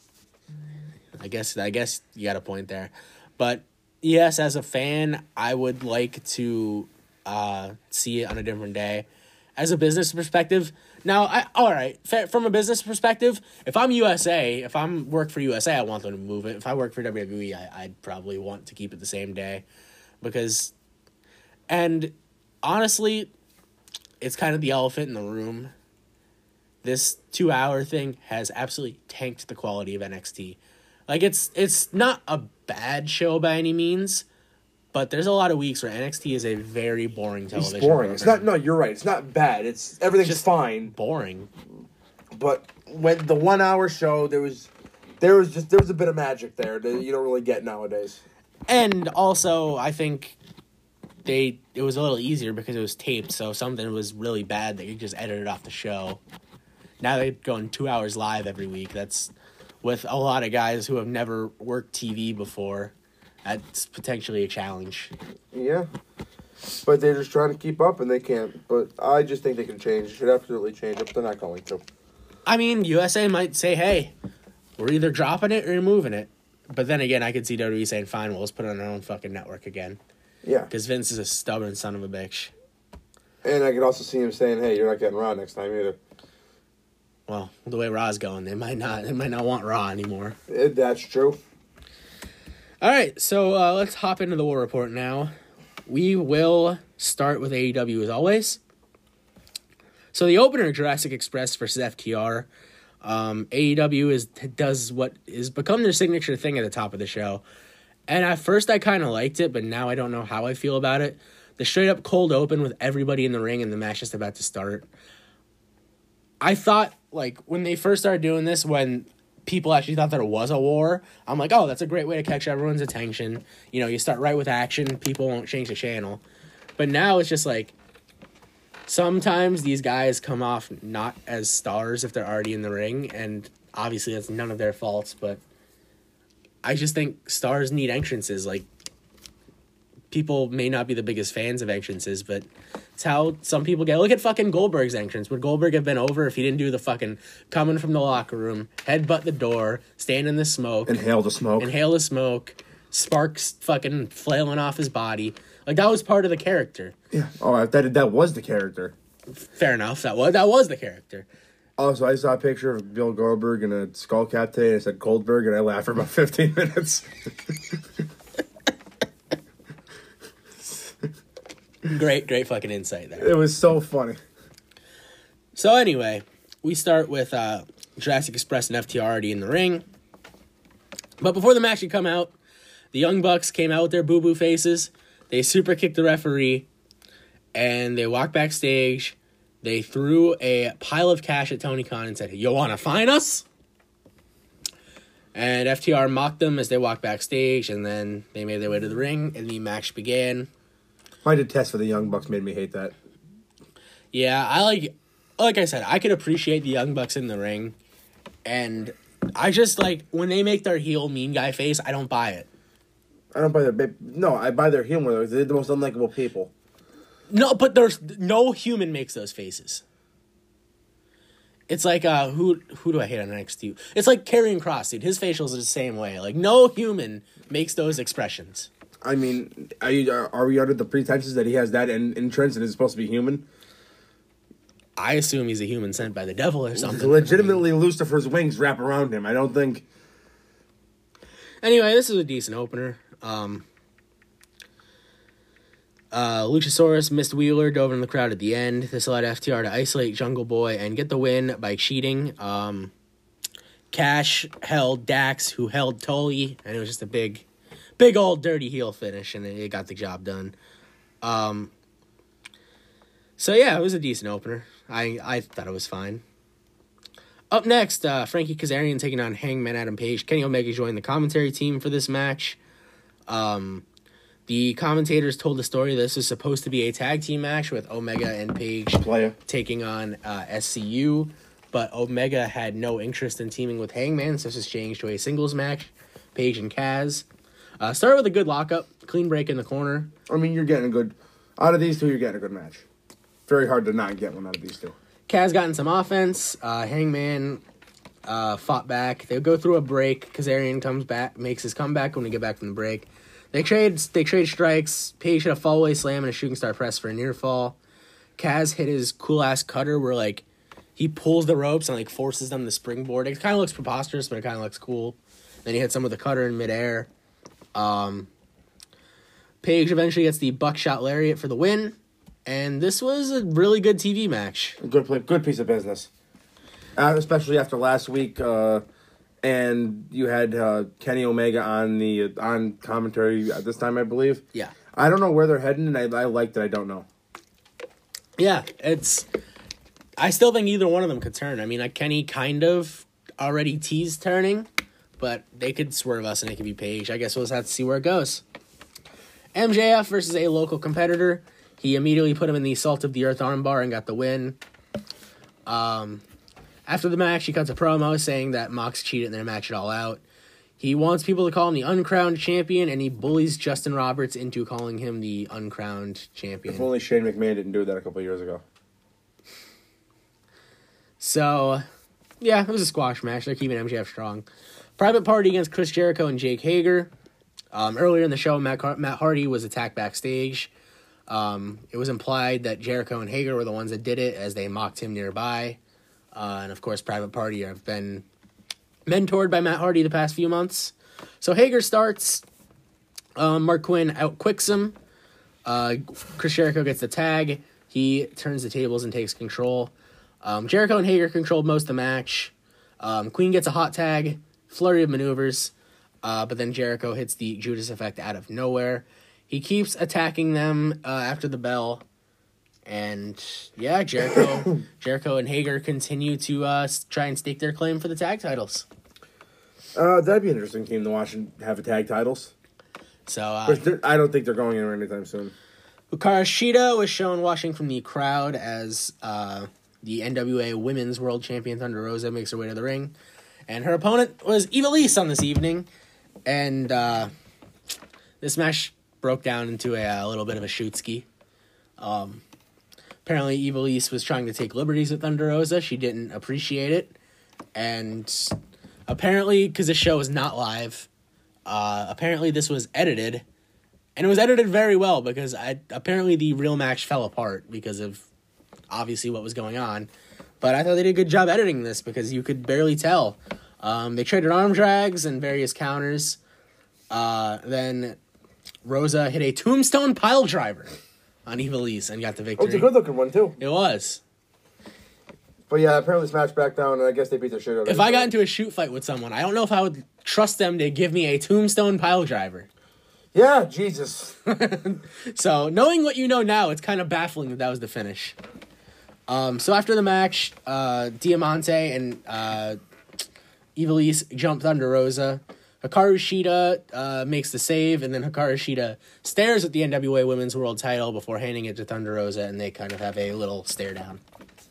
S2: I guess I guess you got a point there. But yes, as a fan, I would like to uh, see it on a different day. As a business perspective, now, I, all right, from a business perspective, if I'm U S A, if I'm work for U S A, I want them to move it. If I work for W W E, I, I'd probably want to keep it the same day. Because, and honestly, it's kind of the elephant in the room. This two-hour thing has absolutely tanked the quality of N X T. Like, it's it's not a bad show by any means, but there's a lot of weeks where N X T is a very boring television
S1: It's boring.
S2: program.
S1: It's not. No, you're right. It's not bad. It's everything's
S2: Just
S1: fine.
S2: boring.
S1: But when the one hour show, there was, there was just there was a bit of magic there that you don't really get nowadays.
S2: And also, I think they it was a little easier because it was taped, so if something was really bad, they could just edit it off the show. Now they're going two hours live every week. That's with a lot of guys who have never worked T V before. That's potentially a challenge.
S1: Yeah, but they're just trying to keep up and they can't. But I just think they can change. It should absolutely change it, but they're not going to.
S2: I mean, U S A might say, "Hey, we're either dropping it or you're moving it." But then again, I could see W W E saying, "Fine, we'll just put it on our own fucking network again."
S1: Yeah,
S2: Because Vince is a stubborn son of a bitch.
S1: and I could also see him saying, "Hey, you're not getting Raw next time either."
S2: Well, the way Raw's going, they might not. They might not want Raw anymore.
S1: It, that's true.
S2: All right, so uh, let's hop into the War Report now. We will start with A E W as always. So the opener, Jurassic Express versus F T R. Um, A E W is does what is become their signature thing at the top of the show. And at first I kind of liked it, but now I don't know how I feel about it. The straight up cold open with everybody in the ring and the match just about to start. I thought, like, when they first started doing this, when people actually thought there was a war, I'm like, oh, that's a great way to catch everyone's attention. You know, you start right with action, people won't change the channel. But now it's just like, sometimes these guys come off not as stars if they're already in the ring, and obviously that's none of their faults, but I just think stars need entrances. Like, people may not be the biggest fans of entrances, but it's how some people get. Look at fucking Goldberg's entrance. Would Goldberg have been over if he didn't do the fucking coming from the locker room, headbutt the door, stand in the smoke,
S1: Inhale the smoke.
S2: inhale the smoke, sparks fucking flailing off his body? Like, that was part of the character.
S1: Yeah. Oh, that that was the character.
S2: Fair enough. That was that was the character.
S1: Also, I saw a picture of Bill Goldberg in a skull cap today, and it said Goldberg, and I laughed for about fifteen minutes.
S2: Great, great fucking insight there.
S1: It was so funny.
S2: So anyway, we start with uh, Jurassic Express and F T R already in the ring. But before the match could come out, the Young Bucks came out with their boo-boo faces. They super kicked the referee, and they walked backstage. They threw a pile of cash at Tony Khan and said, "You want to fine us?" And F T R mocked them as they walked backstage, and then they made their way to the ring, and the match began.
S1: My detest for the Young Bucks made me hate that.
S2: Yeah, I like, like I said, I could appreciate the Young Bucks in the ring, and I just, like, when they make their heel mean guy face, I don't buy it.
S1: I don't buy their... No, I buy their humor. They're the most unlikable people.
S2: No, but there's no human makes those faces. It's like, uh, who who do I hate on N X T? It's like Karrion Kross, dude. His facials are the same way. Like, no human makes those expressions.
S1: I mean, are, you, are we under the pretenses that he has that in, entrance and is supposed to be human?
S2: I assume he's a human sent by the devil or something.
S1: Legitimately, Lucifer's wings wrap around him. I don't think...
S2: Anyway, this is a decent opener. Um, uh, Luchasaurus missed Wheeler, dove in the crowd at the end. This allowed F T R to isolate Jungle Boy and get the win by cheating. Um, Cash held Dax, who held Tully, and it was just a big, big old dirty heel finish, and it got the job done. Um, so yeah, it was a decent opener. I, I thought it was fine. Up next, uh, Frankie Kazarian taking on Hangman Adam Page. Kenny Omega joined the commentary team for this match. Um, The commentators told the story this was supposed to be a tag team match with Omega and Page
S1: Playa.
S2: taking on uh, S C U, but Omega had no interest in teaming with Hangman, so this was changed to a singles match. Page and Kaz. Uh, started with a good lockup, clean break in the corner.
S1: I mean, you're getting a good... Out of these two, you're getting a good match. Very hard to not get one out of these two.
S2: Kaz got in some offense. Uh, Hangman uh, fought back. They go through a break. Kazarian comes back, makes his comeback when we get back from the break. They trade they trade strikes. Page hit a fallaway slam and a shooting star press for a near fall. Kaz hit his cool ass cutter where like he pulls the ropes and like forces them to springboard. It kind of looks preposterous, but it kind of looks cool. Then he hit some with the cutter in midair. Um, Page eventually gets the buckshot lariat for the win, and this was a really good T V match.
S1: A good play, good piece of business, uh, especially after last week. Uh, And you had uh, Kenny Omega on the on commentary at this time, I believe.
S2: Yeah.
S1: I don't know where they're heading, and I, I like that I don't know.
S2: Yeah, it's... I still think either one of them could turn. I mean, like Kenny kind of already teased turning, but they could swerve us and it could be Page. I guess we'll just have to see where it goes. M J F versus a local competitor. He immediately put him in the Salt of the Earth armbar and got the win. Um... After the match, he cuts a promo saying that Mox cheated in their match it all out. He wants people to call him the uncrowned champion, and he bullies Justin Roberts into calling him the uncrowned champion.
S1: If only Shane McMahon didn't do that a couple of years ago.
S2: So, yeah, it was a squash match. They're keeping M J F strong. Private Party against Chris Jericho and Jake Hager. Um, earlier in the show, Matt, Car- Matt Hardy was attacked backstage. Um, it was implied that Jericho and Hager were the ones that did it as they mocked him nearby. Uh, and, of course, Private Party have been mentored by Matt Hardy the past few months. So Hager starts. Um, Mark Quinn outquicks him. Uh, Chris Jericho gets the tag. He turns the tables and takes control. Um, Jericho and Hager controlled most of the match. Um, Queen gets a hot tag. Flurry of maneuvers. Uh, but then Jericho hits the Judas effect out of nowhere. He keeps attacking them uh, after the bell. And, yeah, Jericho Jericho and Hager continue to uh, try and stake their claim for the tag titles.
S1: Uh, that'd be an interesting team to watch and have a tag titles.
S2: So uh,
S1: I don't think they're going anywhere anytime soon.
S2: Hikaru Shida was shown watching from the crowd as uh, the N W A Women's World Champion Thunder Rosa makes her way to the ring. And her opponent was Ivelisse on this evening. And uh, this match broke down into a, a little bit of a shoot-ski. Um... Apparently, Ivelisse was trying to take liberties with Thunder Rosa. She didn't appreciate it. And apparently, because the show is not live, uh, apparently this was edited. And it was edited very well because I, apparently the real match fell apart because of obviously what was going on. But I thought they did a good job editing this because you could barely tell. Um, they traded arm drags and various counters. Uh, then Rosa hit a tombstone pile driver on Ivelisse and got the victory.
S1: Oh, it's a good-looking one, too.
S2: It was.
S1: But, yeah, apparently smashed back down, and I guess they beat their shit out of it.
S2: If I got into a shoot fight with someone, I don't know if I would trust them to give me a tombstone pile driver.
S1: Yeah, Jesus.
S2: So, knowing what you know now, it's kind of baffling that that was the finish. Um, so, after the match, uh, Diamante and uh, Ivelisse jumped Thunder Rosa. Hikaru Shida uh, makes the save, and then Hikaru Shida stares at the N W A Women's World title before handing it to Thunder Rosa, and they kind of have a little stare down.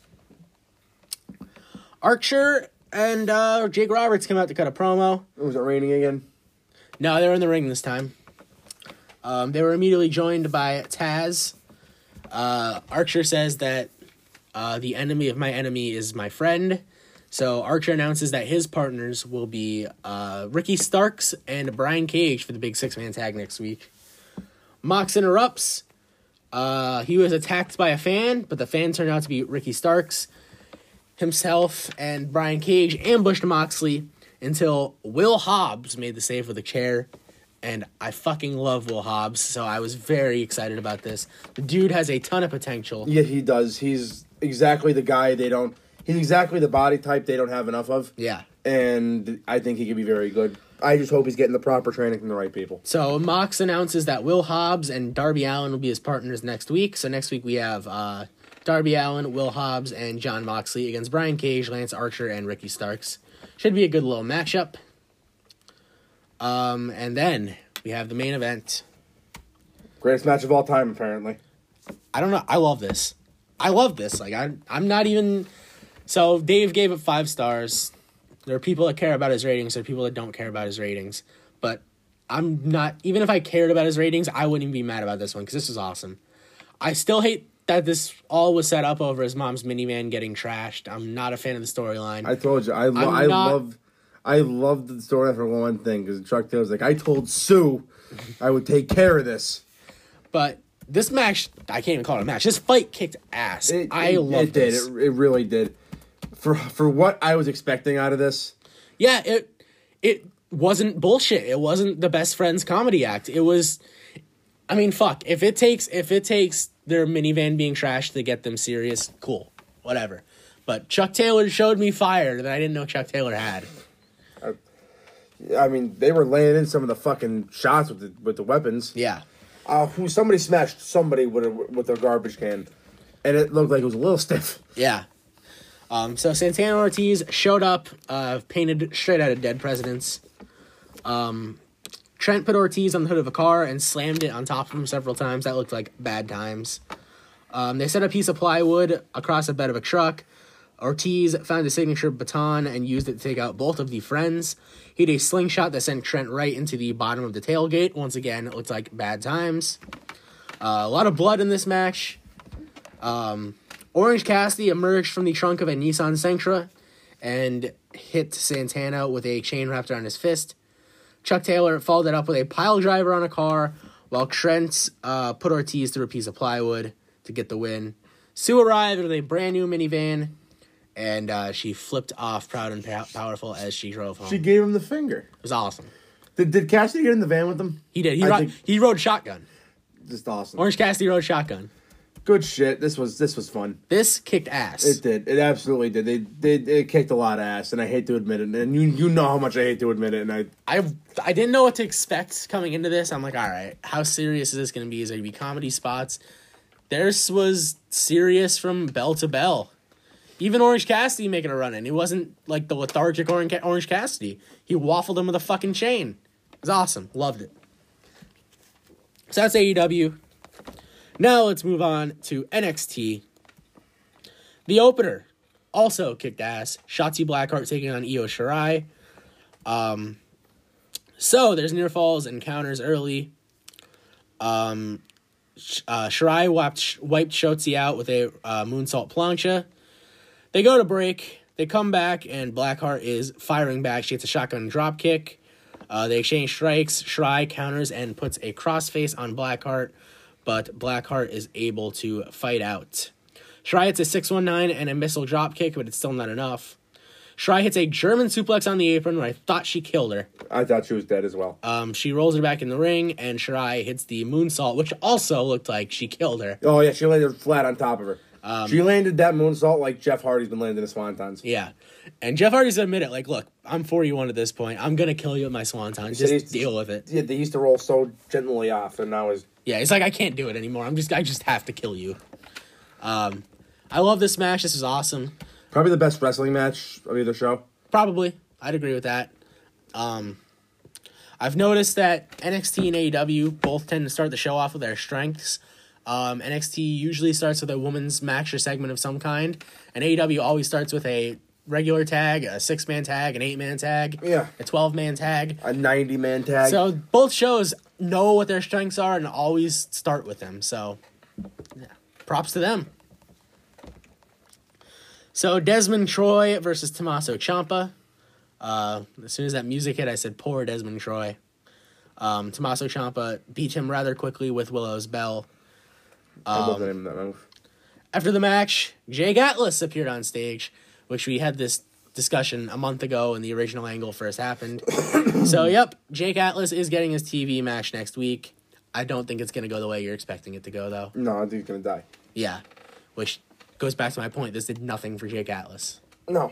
S2: Archer and uh, Jake Roberts come out to cut a promo.
S1: Was it raining again?
S2: No, they were in the ring this time. Um, they were immediately joined by Taz. Uh, Archer says that uh, the enemy of my enemy is my friend. So Archer announces that his partners will be uh, Ricky Starks and Brian Cage for the big six-man tag next week. Mox interrupts. Uh, he was attacked by a fan, but the fan turned out to be Ricky Starks. Himself and Brian Cage ambushed Moxley until Will Hobbs made the save with a chair. And I fucking love Will Hobbs, so I was very excited about this. The dude has a ton of potential.
S1: Yeah, he does. He's exactly the guy they don't... He's exactly the body type they don't have enough of.
S2: Yeah.
S1: And I think he could be very good. I just hope he's getting the proper training from the right people.
S2: So Mox announces that Will Hobbs and Darby Allin will be his partners next week. So next week we have uh, Darby Allin, Will Hobbs, and John Moxley against Brian Cage, Lance Archer, and Ricky Starks. Should be a good little matchup. Um, and then we have the main event.
S1: Greatest match of all time, apparently.
S2: I don't know. I love this. I love this. Like I, I'm not even. So Dave gave it five stars. There are people that care about his ratings. There are people that don't care about his ratings. But I'm not. Even if I cared about his ratings, I wouldn't even be mad about this one because this is awesome. I still hate that this all was set up over his mom's minivan getting trashed. I'm not a fan of the storyline.
S1: I told you, I lo- I
S2: not...
S1: love, I love the storyline for one thing because Chuck Taylor's like, I told Sue, I would take care of this.
S2: But this match, I can't even call it a match. This fight kicked ass.
S1: It,
S2: I
S1: it,
S2: love
S1: it. Did
S2: this.
S1: it, it really did. For for what I was expecting out of this,
S2: yeah, it it wasn't bullshit. It wasn't the best friends comedy act. It was, I mean, fuck. If it takes if it takes their minivan being trashed to get them serious, cool, whatever. But Chuck Taylor showed me fire that I didn't know Chuck Taylor had.
S1: I, I mean, they were laying in some of the fucking shots with the with the weapons.
S2: Yeah.
S1: Uh, who somebody smashed somebody with a with a garbage can, and it looked like it was a little stiff.
S2: Yeah. Um, so Santana Ortiz showed up, uh, painted straight out of Dead Presidents. Um, Trent put Ortiz on the hood of a car and slammed it on top of him several times. That looked like bad times. Um, they set a piece of plywood across the bed of a truck. Ortiz found a signature baton and used it to take out both of the friends. He had a slingshot that sent Trent right into the bottom of the tailgate. Once again, it looked like bad times. Uh, a lot of blood in this match. Um... Orange Cassidy emerged from the trunk of a Nissan Sentra and hit Santana with a chain wrapped around his fist. Chuck Taylor followed it up with a pile driver on a car, while Trent uh, put Ortiz through a piece of plywood to get the win. Sue arrived with a brand new minivan, and uh, she flipped off proud and pow- powerful as she drove home.
S1: She gave him the finger.
S2: It was awesome.
S1: Did Did Cassidy get in the van with them?
S2: He did. He,
S1: I
S2: ro-
S1: think-
S2: he rode shotgun.
S1: Just awesome.
S2: Orange Cassidy rode shotgun.
S1: Good shit. This was this was fun.
S2: This kicked ass.
S1: It did. It absolutely did. They they it kicked a lot of ass, and I hate to admit it. And you you know how much I hate to admit it. And I
S2: I I didn't know what to expect coming into this. I'm like, all right, how serious is this going to be? Is there going to be comedy spots? Theirs was serious from bell to bell. Even Orange Cassidy making a run in. He wasn't like the lethargic Orange Orange Cassidy. He waffled him with a fucking chain. It was awesome. Loved it. So that's A E W. Now let's move on to N X T. The opener also kicked ass. Shotzi Blackheart taking on Io Shirai. Um, so there's near falls and counters early. Um, uh, Shirai wiped, wiped Shotzi out with a uh, moonsault plancha. They go to break. They come back, and Blackheart is firing back. She hits a shotgun drop kick. Uh, they exchange strikes. Shirai counters and puts a crossface on Blackheart, but Blackheart is able to fight out. Shirai hits a six one nine and a missile drop kick, but it's still not enough. Shirai hits a German suplex on the apron where I thought she killed her.
S1: I thought she was dead as well.
S2: Um, she rolls her back in the ring, and Shirai hits the moonsault, which also looked like she killed her.
S1: Oh yeah, she landed flat on top of her.
S2: Um,
S1: she landed that moonsault like Jeff Hardy's been landing his swantons.
S2: Yeah. And Jeff Hardy's admit it, like, look, I'm forty-one at this point. I'm going to kill you with my swanton. Just
S1: used to-
S2: deal with it.
S1: Yeah, they used to roll so gently off, and now is
S2: Yeah, it's like, I can't do it anymore. I'm just, I just have to kill you. Um, I love this match. This is awesome.
S1: probably the best wrestling match of either show.
S2: Probably. I'd agree with that. Um, I've noticed that N X T and A E W both tend to start the show off with their strengths. Um, N X T usually starts with a women's match or segment of some kind, and A E W always starts with a regular tag, a six-man tag, an eight-man tag,
S1: Yeah.
S2: a twelve-man tag.
S1: A ninety-man tag.
S2: So both shows know what their strengths are and always start with them. So, yeah, props to them. So Desmond Troy versus Tommaso Ciampa. Uh, as soon as that music hit, I said, poor Desmond Troy. Um, Tommaso Ciampa beat him rather quickly with Willow's Bell.
S1: I love
S2: Um,
S1: the name of that move.
S2: After the match, Jake Atlas appeared on stage, which we had this discussion a month ago when the original angle first happened. So, yep, Jake Atlas is getting his T V match next week. I don't think it's going to go the way you're expecting it to go, though.
S1: No, I think he's gonna die.
S2: Yeah, which goes back to my point. This did nothing for Jake Atlas.
S1: No.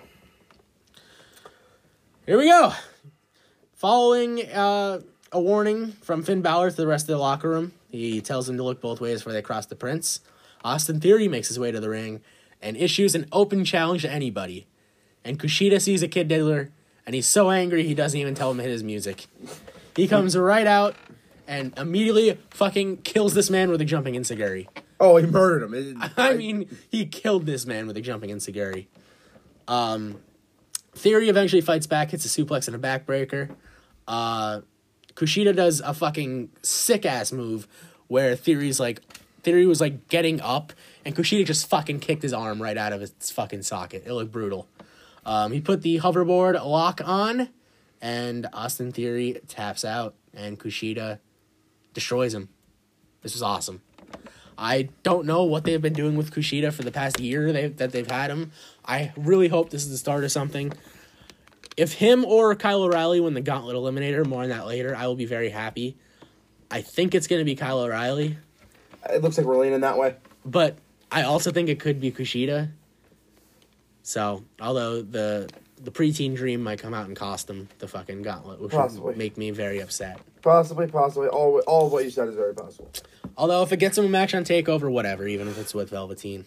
S2: Here we go. Following uh, a warning from Finn Balor to the rest of the locker room, he tells them to look both ways before they cross the Prince. Austin Theory makes his way to the ring and issues an open challenge to anybody. And Kushida sees a Kid Diddler, and he's so angry he doesn't even tell him to hit his music. He comes right out and immediately fucking kills this man with a jumping enziguri.
S1: Oh, he murdered him. It,
S2: I mean, he killed this man with a jumping enziguri. Um, Theory eventually fights back, hits a suplex and a backbreaker. Uh, Kushida does a fucking sick-ass move where Theory's like, Theory was like getting up, and Kushida just fucking kicked his arm right out of its fucking socket. It looked brutal. Um, he put the hoverboard lock on, and Austin Theory taps out, and Kushida destroys him. This was awesome. I don't know what they've been doing with Kushida for the past year they've, that they've had him. I really hope this is the start of something. If him or Kyle O'Reilly win the Gauntlet Eliminator, more on that later, I will be very happy. I think it's going to be Kyle O'Reilly.
S1: It looks like we're leaning that way.
S2: But I also think it could be Kushida. So, although the the preteen dream might come out and cost him the fucking Gauntlet, which
S1: Possibly.
S2: would make me very upset.
S1: Possibly, possibly. All, all of what you said is very possible.
S2: Although, if it gets him a match on TakeOver, whatever, even if it's with Velveteen.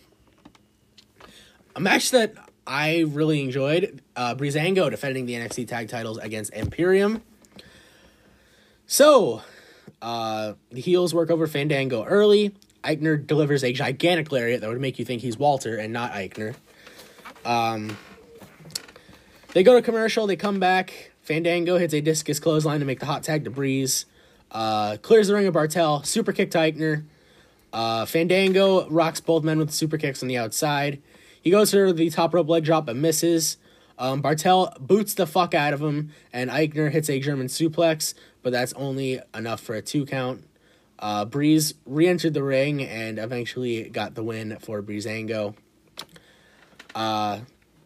S2: A match that I really enjoyed, uh, Breezango defending the N X T tag titles against Imperium. So, uh, the heels work over Fandango early. Eichner delivers a gigantic lariat that would make you think he's Walter and not Eichner. Um, they go to commercial, they come back. Fandango hits a discus clothesline to make the hot tag to Breeze. Uh, clears the ring of Bartel, super kick to Eichner. Uh, Fandango rocks both men with super kicks on the outside. He goes for the top rope leg drop but misses. Um, Bartel boots the fuck out of him, and Eichner hits a German suplex, but that's only enough for a two count. Uh, Breeze re-entered the ring and eventually got the win for Breezango. Uh,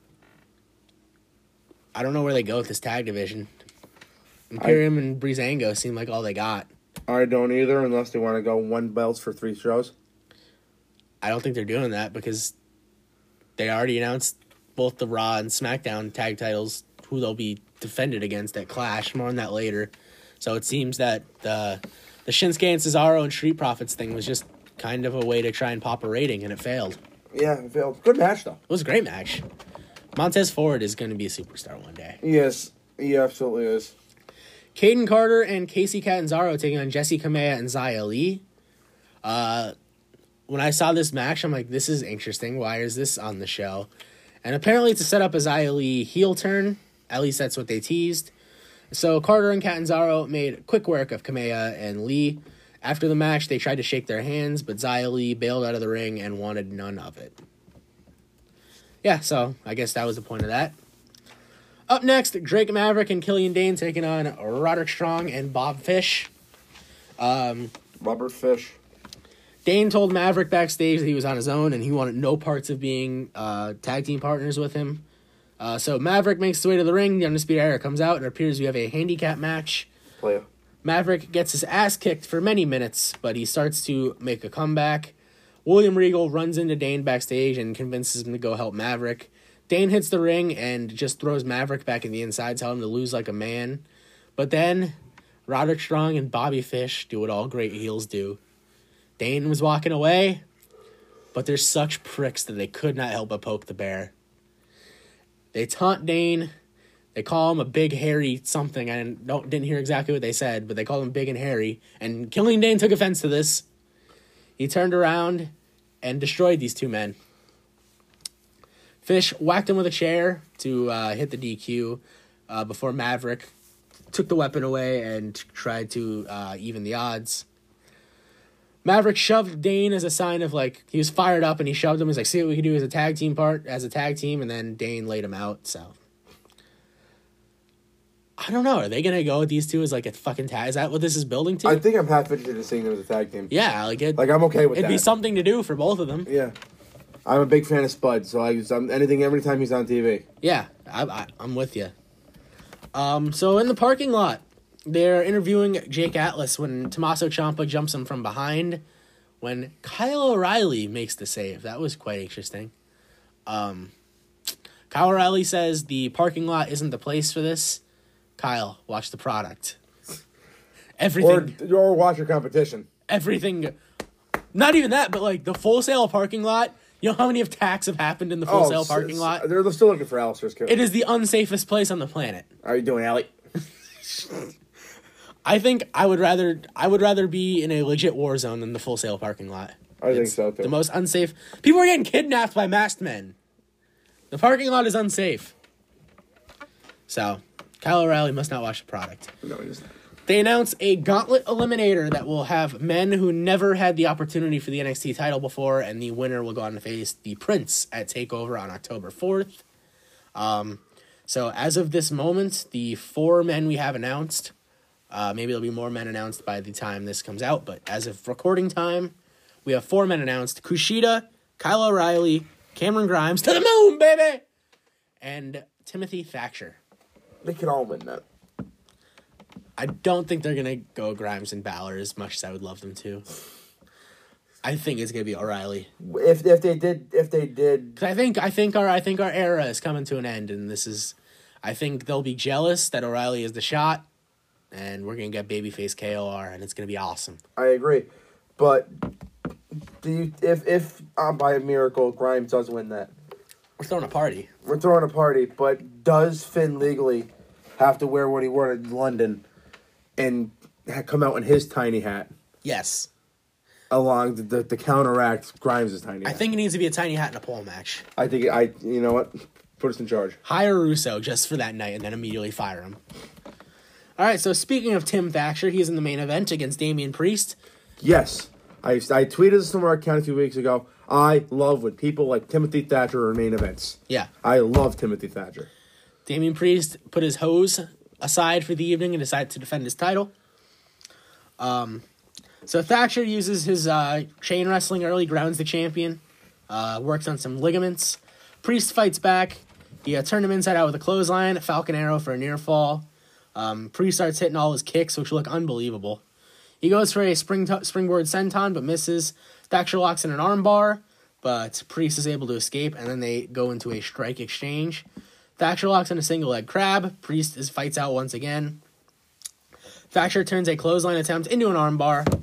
S2: I don't know where they go with this tag division. Imperium I, and Breezango seem like all they got.
S1: I don't either, unless they want to go one belts for three shows.
S2: I don't think they're doing that because they already announced both the Raw and SmackDown tag titles, who they'll be defended against at Clash. More on that later. So it seems that the the Shinsuke and Cesaro and Street Profits thing was just kind of a way to try and pop a rating, and it failed.
S1: Yeah, it failed. Good match, though.
S2: It was a great match. Montez Ford is going to be a superstar one day.
S1: Yes, he absolutely is.
S2: Caden Carter and Casey Catanzaro taking on Jesse Kamea and Xia Li. Uh, when I saw this match, I'm like, this is interesting. Why is this on the show? And apparently it's to set up a Xia Li heel turn. At least that's what they teased. So Carter and Catanzaro made quick work of Kamea and Lee. After the match, they tried to shake their hands, but Xia Li bailed out of the ring and wanted none of it. Yeah, so I guess that was the point of that. Up next, Drake Maverick and Killian Dane taking on Roderick Strong and Bob Fish. Um,
S1: Robert Fish.
S2: Dane told Maverick backstage that he was on his own and he wanted no parts of being uh, tag team partners with him. Uh, so Maverick makes his way to the ring. The Undisputed Era comes out and it appears we have a handicap match.
S1: Playa.
S2: Maverick gets his ass kicked for many minutes, but he starts to make a comeback. William Regal runs into Dane backstage and convinces him to go help Maverick. Dane hits the ring and just throws Maverick back in the inside, telling him to lose like a man. But then Roderick Strong and Bobby Fish do what all great heels do. Dane was walking away, but they're such pricks that they could not help but poke the bear. They taunt Dane. They call him a big, hairy something. I didn't, don't, didn't hear exactly what they said, but they called him big and hairy. And Killian Dane took offense to this. He turned around and destroyed these two men. Fish whacked him with a chair to uh, hit the D Q uh, before Maverick took the weapon away and tried to uh, even the odds. Maverick shoved Dane as a sign of, like, he was fired up and he shoved him. He's like, see what we can do as a tag team part, as a tag team, and then Dane laid him out, so. I don't know. Are they going to go with these two as, like, a fucking tag? Is that what this is building to?
S1: I think I'm half interested in seeing them as a tag team.
S2: Yeah, like, it,
S1: like I'm okay with
S2: it'd
S1: that.
S2: It'd be something to do for both of them.
S1: Yeah. I'm a big fan of Spud, so I use um, anything every time he's on T V.
S2: Yeah, I, I, I'm with you. Um, so in the parking lot, they're interviewing Jake Atlas when Tommaso Ciampa jumps him from behind. When Kyle O'Reilly makes the save, that was quite interesting. Um, Kyle O'Reilly says the parking lot isn't the place for this. Kyle, watch the product. Everything.
S1: Or, or watch your competition.
S2: Everything. Not even that, but like the Full Sail parking lot. You know how many attacks have happened in the Full
S1: oh,
S2: Sail parking lot?
S1: They're still looking for Alistair's kid.
S2: It is the unsafest place on the planet.
S1: How are you doing, Allie?
S2: I think I would rather I would rather be in a legit war zone than the Full Sail parking lot.
S1: I
S2: It's
S1: think so too.
S2: The most unsafe. People are getting kidnapped by masked men. The parking lot is unsafe. So, Kyle O'Reilly must not watch the product.
S1: No, it isn't.
S2: They announced a gauntlet eliminator that will have men who never had the opportunity for the N X T title before, and the winner will go on to face the Prince at TakeOver on October fourth. Um, so as of this moment, the four men we have announced, uh, maybe there'll be more men announced by the time this comes out, but as of recording time, we have four men announced: Kushida, Kyle O'Reilly, Cameron Grimes, to the moon, baby, and Timothy Thatcher.
S1: They can all win that.
S2: I don't think they're gonna go Grimes and Balor as much as I would love them to. I think it's gonna be O'Reilly.
S1: If if they did if they did,
S2: Cause I think I think our I think our era is coming to an end, and this is, I think they'll be jealous that O'Reilly is the shot, and we're gonna get babyface K O R, and it's gonna be awesome.
S1: I agree, but do you if if uh, by a miracle Grimes does win that,
S2: We're throwing a party.
S1: we're throwing a party. But does Finn legally have to wear what he wore in London and ha- come out in his tiny hat
S2: Yes,
S1: along the the, the counteract Grimes' tiny
S2: I
S1: hat?
S2: think it needs to be a tiny hat and a pole match.
S1: I think I you know what, put us in charge.
S2: Hire Russo just for that night, and then immediately fire him. All right. So speaking of Tim Thatcher, he's in the main event against Damian Priest.
S1: Yes, I I tweeted this to our account a few weeks ago. I love when people like Timothy Thatcher are in main events.
S2: Yeah.
S1: I love Timothy Thatcher.
S2: Damian Priest put his hose aside for the evening and decided to defend his title. Um, so Thatcher uses his uh, chain wrestling early, grounds the champion, uh, works on some ligaments. Priest fights back. He uh, turned him inside out with a clothesline, Falcon Arrow for a near fall. Um, Priest starts hitting all his kicks, which look unbelievable. He goes for a spring t- springboard senton, but misses. Thatcher locks in an armbar, but Priest is able to escape, and then they go into a strike exchange. Thatcher locks in a single leg crab. Priest is fights out once again. Thatcher turns a clothesline attempt into an armbar.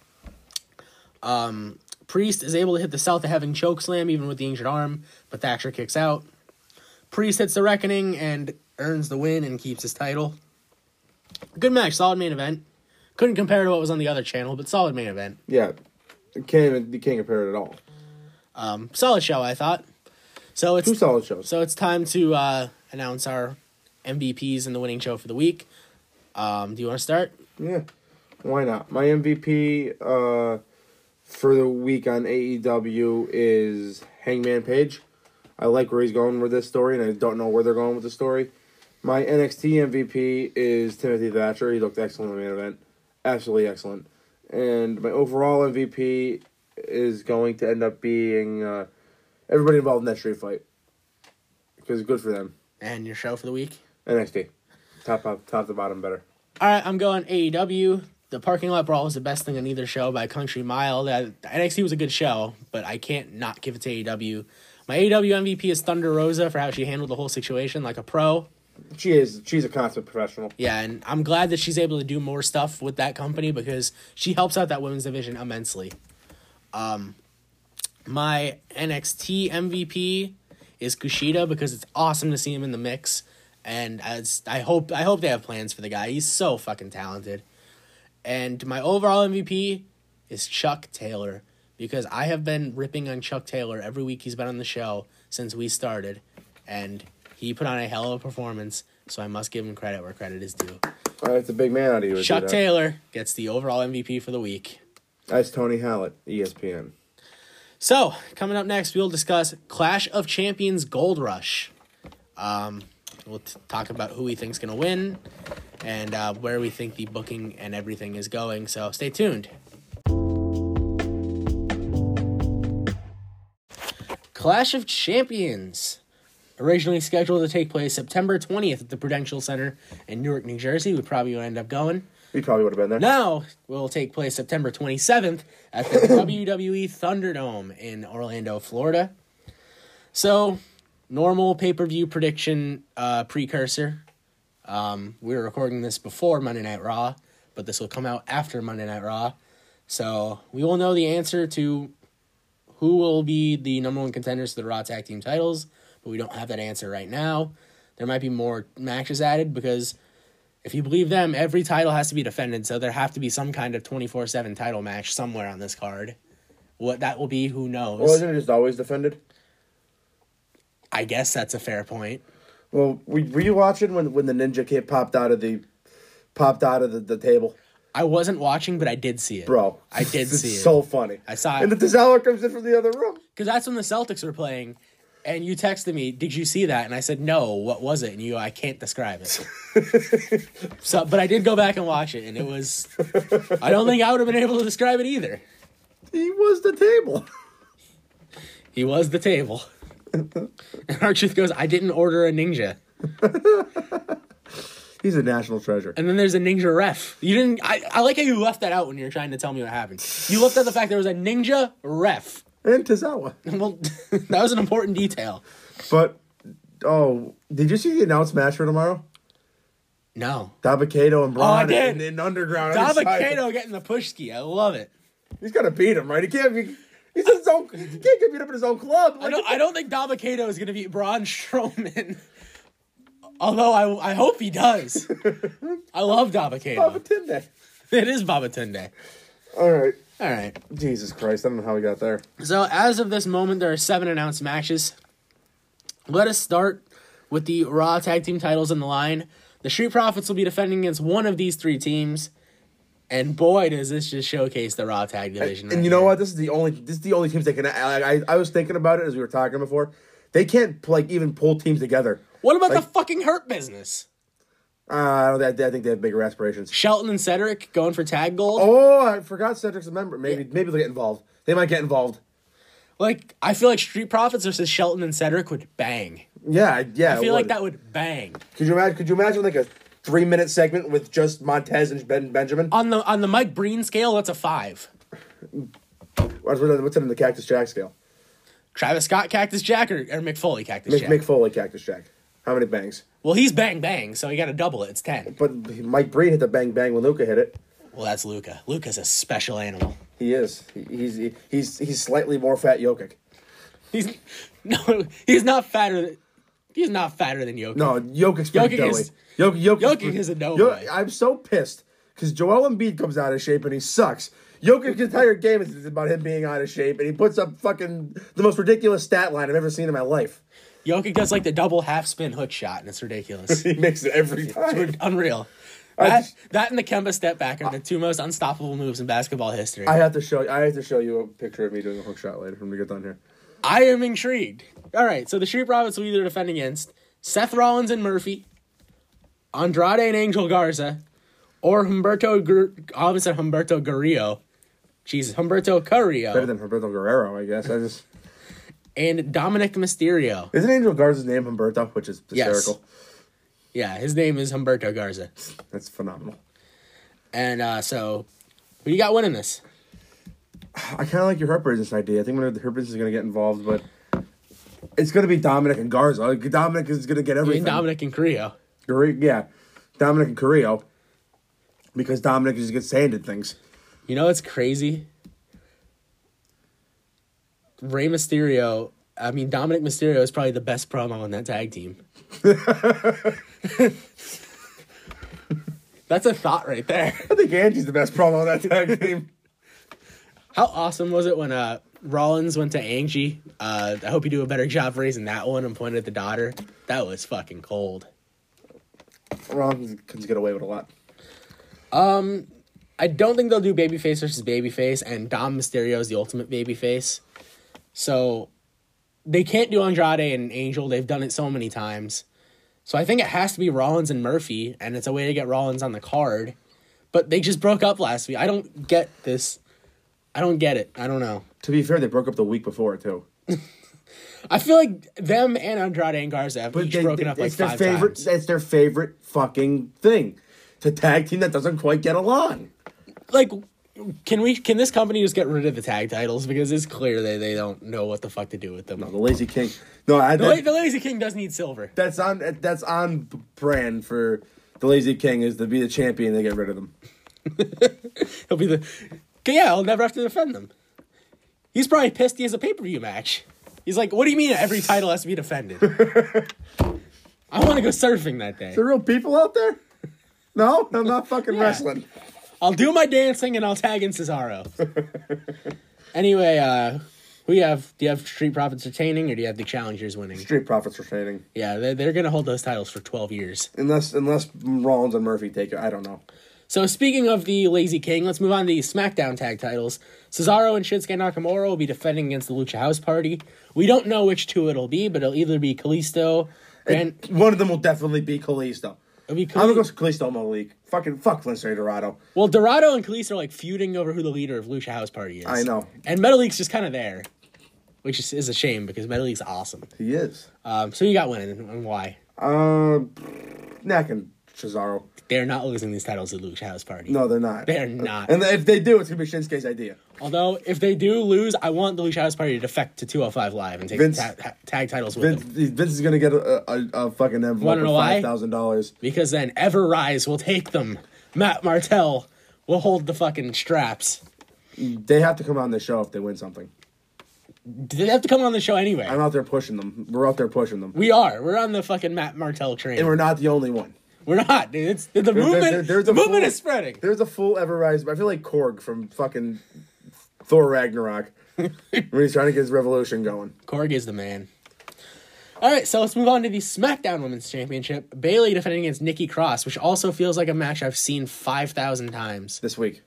S2: Um, Priest is able to hit the South of Heaven chokeslam even with the injured arm, but Thatcher kicks out. Priest hits the Reckoning and earns the win and keeps his title. Good match, solid main event. Couldn't compare to what was on the other channel, but solid main event.
S1: Yeah, you can't even, you can't compare it at all.
S2: Um, solid show, I thought. So it's
S1: Two solid shows.
S2: So it's time to uh, announce our M V Ps in the winning show for the week. Um, do you want to start?
S1: Yeah, why not? My M V P uh, for the week on A E W is Hangman Page. I like where he's going with this story, and I don't know where they're going with the story. My N X T M V P is Timothy Thatcher. He looked excellent in the main event. Absolutely excellent. And my overall M V P is going to end up being uh, everybody involved in that street fight. Because it's good for them.
S2: And your show for the week?
S1: N X T. Top, top, top to bottom better.
S2: All right, I'm going A E W. The Parking Lot Brawl was the best thing on either show by Country Mile. That N X T was a good show, but I can't not give it to A E W. My A E W M V P is Thunder Rosa for how she handled the whole situation like a pro.
S1: She is. She's a consummate professional.
S2: Yeah, and I'm glad that she's able to do more stuff with that company because she helps out that women's division immensely. Um, my N X T M V P is Kushida because it's awesome to see him in the mix, and as I hope I hope they have plans for the guy. He's so fucking talented. And my overall M V P is Chuck Taylor because I have been ripping on Chuck Taylor every week he's been on the show since we started, and he put on a hell of a performance, so I must give him credit where credit is due.
S1: Uh, it's a big man out of you.
S2: Chuck Taylor gets the overall M V P for the week.
S1: That's Tony Hallett, E S P N.
S2: So, coming up next, we'll discuss Clash of Champions Gold Rush. Um, we'll t- talk about who we think's going to win and uh, where we think the booking and everything is going, so stay tuned. Clash of Champions. Originally scheduled to take place September twentieth at the Prudential Center in Newark, New Jersey. We probably would end up going.
S1: He probably would have been there.
S2: Now will take place September twenty-seventh at the W W E Thunderdome in Orlando, Florida. So, normal pay-per-view prediction uh, precursor. Um, we were recording this before Monday Night Raw, but this will come out after Monday Night Raw. So, we will know the answer to who will be the number one contenders to the Raw Tag Team titles, but we don't have that answer right now. There might be more matches added because If you believe them, every title has to be defended, so there have to be some kind of twenty-four seven title match somewhere on this card. What that will be, who knows?
S1: Well, isn't it just always defended?
S2: I guess that's a fair point.
S1: Well, were, were you watching when, when the Ninja Kid popped out of the popped out of the, the table?
S2: I wasn't watching, but I did see it.
S1: Bro.
S2: I did
S1: it's
S2: see it.
S1: so funny.
S2: I saw it.
S1: And the Tozawa comes in from the other room.
S2: Because that's when the Celtics were playing, and you texted me, did you see that? And I said, no, what was it? And you go, I can't describe it. so, But I did go back and watch it, and it was... I don't think I would have been able to describe it either.
S1: He was the table.
S2: He was the table. And R-Truth goes, I didn't order a ninja.
S1: He's a national treasure.
S2: And then there's a ninja ref. You didn't. I, I like how you left that out when you were trying to tell me what happened. You left out the fact there was a ninja ref.
S1: And Tozawa.
S2: Well, that was an important detail.
S1: But, oh, did you see the announced match for tomorrow?
S2: No.
S1: Dabba-Kato and Braun
S2: Oh, I did.
S1: in, in Underground.
S2: Dabba-Kato getting the push ski. I love it.
S1: He's got to beat him, right? He can't be... He's in his own... He can't get beat up in his own club.
S2: I don't, I don't think Dabba-Kato is going to beat Braun Strowman. Although I, I hope he does. I love Dabba-Kato.
S1: Babatunde.
S2: It is Babatunde.
S1: All right.
S2: All right.
S1: Jesus Christ, I don't know how we got there.
S2: So, as of this moment, there are seven announced matches. Let us start with the Raw Tag Team titles on the line. The Street Profits will be defending against one of these three teams. And boy, does this just showcase the Raw Tag Division.
S1: And, and
S2: right
S1: you know
S2: here.
S1: what? This is the only this is the only teams they can... I, I, I was thinking about it as we were talking before. They can't, like, even pull teams together.
S2: What about
S1: like,
S2: the fucking Hurt Business?
S1: Uh, I, don't, I, I think they have bigger aspirations.
S2: Shelton and Cedric going for tag gold?
S1: Oh, I forgot Cedric's a member. Maybe yeah. maybe they'll get involved. They might get involved.
S2: Like, I feel like Street Profits versus Shelton and Cedric would bang.
S1: Yeah, yeah.
S2: I feel like that would bang.
S1: Could you imagine? Could you imagine like a three-minute segment with just Montez and Ben Benjamin?
S2: On the on the Mike Breen scale, that's a five.
S1: What's, what's it in the Cactus Jack scale?
S2: Travis Scott, Cactus Jack, or, or Mick Foley, Cactus
S1: Mick,
S2: Jack?
S1: Mick Foley, Cactus Jack. How many bangs?
S2: Well, he's bang bang, so you got to double it. It's ten.
S1: But Mike Breen hit the bang bang when Luca hit it.
S2: Well, that's Luca. Luca's a special animal.
S1: He is. He, he's he, he's he's slightly more fat Jokic.
S2: He's no, he's not fatter. Than, he's not fatter than Jokic.
S1: No, Jokic's pretty
S2: Jokic
S1: doughy.
S2: is
S1: Jokic, Jokic,
S2: Jokic is a no boy.
S1: I'm so pissed because Joel Embiid comes out of shape and he sucks. Jokic's entire game is about him being out of shape, and he puts up fucking the most ridiculous stat line I've ever seen in my life.
S2: Jokic does like the double half spin hook shot, and it's ridiculous.
S1: He makes it every time.
S2: It's unreal.
S1: I
S2: That,
S1: just-
S2: that and the Kemba step back are the two most unstoppable moves in basketball history.
S1: I have to show. I have to show you a picture of me doing a hook shot later when we get done here.
S2: I am intrigued. All right, so the Street Profits will either defend against Seth Rollins and Murphy, Andrade and Angel Garza, or Humberto. Gur- I almost said Humberto Carrillo. Jesus, Humberto Carrillo.
S1: Better than Humberto Guerrero, I guess. I just
S2: and Dominic Mysterio.
S1: isn't Angel Garza's name Humberto, which is hysterical.
S2: Yes. Yeah, his name is Humberto Garza.
S1: That's phenomenal.
S2: And uh, so, who you got winning this?
S1: I kind of like your Hurt Business idea. I think one of the Hurt Business is going to get involved, but it's going to be Dominic and Garza. Dominic is going to get
S2: I
S1: everything.
S2: mean, Dominic and Carrillo.
S1: Carri- yeah, Dominic and Carrillo, because Dominic just gets handed things.
S2: You know what's crazy? Rey Mysterio, I mean, Dominic Mysterio is probably the best promo on that tag team. That's a thought right there.
S1: I think Angie's the best promo on that tag team.
S2: How awesome was it when uh, Rollins went to Angie? Uh, I hope you do a better job raising that one and pointed at the daughter. That was fucking cold.
S1: Rollins can get away with a lot.
S2: Um, I don't think they'll do babyface versus babyface, and Dom Mysterio is the ultimate babyface. So they can't do Andrade and Angel. They've done it so many times. So I think it has to be Rollins and Murphy, and it's a way to get Rollins on the card. But they just broke up last week. I don't get this. I don't get it. I don't know.
S1: To be fair, they broke up the week before, too.
S2: I feel like them and Andrade and Garza have
S1: But
S2: each
S1: they,
S2: broken
S1: they,
S2: up like
S1: it's their
S2: five
S1: favorite,
S2: times.
S1: It's their favorite fucking thing. It's a tag team that doesn't quite get along.
S2: Like, can we? Can this company just get rid of the tag titles? Because it's clear they, they don't know what the fuck to do with them.
S1: No, the Lazy King. No, I,
S2: The, La-
S1: that,
S2: the Lazy King does need silver.
S1: that's on that's on brand for the Lazy King is to be the champion. They get rid of them.
S2: He'll be the... Yeah, I'll never have to defend them. He's probably pissed he has a pay-per-view match. He's like, what do you mean every title has to be defended? I want to go surfing that day.
S1: Is there real people out there? No, I'm not fucking
S2: Yeah.
S1: wrestling.
S2: I'll do my dancing and I'll tag in Cesaro. Anyway, uh, who you have? Do you have Street Profits retaining, or do you have the Challengers winning?
S1: Street Profits retaining.
S2: Yeah, they're, they're going to hold those titles for twelve years.
S1: Unless unless Rollins and Murphy take it. I don't know.
S2: So speaking of the Lazy King, let's move on to the SmackDown tag titles. Cesaro and Shinsuke Nakamura will be defending against the Lucha House Party. We don't know which two it'll be, but it'll either be Kalisto and...
S1: It, one of them will definitely be Kalisto.
S2: It'll be
S1: I'm going
S2: Kali-
S1: to go Kalisto Malik. Fucking fuck Lince Dorado.
S2: Well, Dorado and Kalisto are like feuding over who the leader of Lucha House Party is.
S1: I know.
S2: And Metalik's just kind of there, which is, is a shame because Metalik's awesome.
S1: He is.
S2: Um, so you got winning, and why?
S1: Uh, Knack and Cesaro.
S2: They're not losing these titles to Lucha House Party.
S1: No, they're not.
S2: They're not.
S1: And if they do, it's going to be Shinsuke's idea.
S2: Although, if they do lose, I want the Lucha House Party to defect to two oh five Live and take
S1: Vince-
S2: ta- ta- tag titles with
S1: Vince,
S2: them.
S1: Vince is going to get a, a, a fucking envelope
S2: Wanna know
S1: of
S2: why?
S1: five thousand dollars.
S2: Because then Ever Rise will take them. Matt Martell will hold the fucking straps.
S1: They have to come on the show if they win something.
S2: They have to come on the show anyway.
S1: I'm out there pushing them. We're out there pushing them.
S2: We are. We're on the fucking Matt Martell train.
S1: And we're not the only one.
S2: We're not, dude. It's, the movement,
S1: there- there's
S2: the
S1: a
S2: movement
S1: full-
S2: is spreading.
S1: There's a full Everrise. I feel like Korg from fucking Thor Ragnarok. when he's trying to get his revolution going.
S2: Korg is the man. All right, so let's move on to the SmackDown Women's Championship. Bayley defending against Nikki Cross, which also feels like a match I've seen five thousand times.
S1: This week.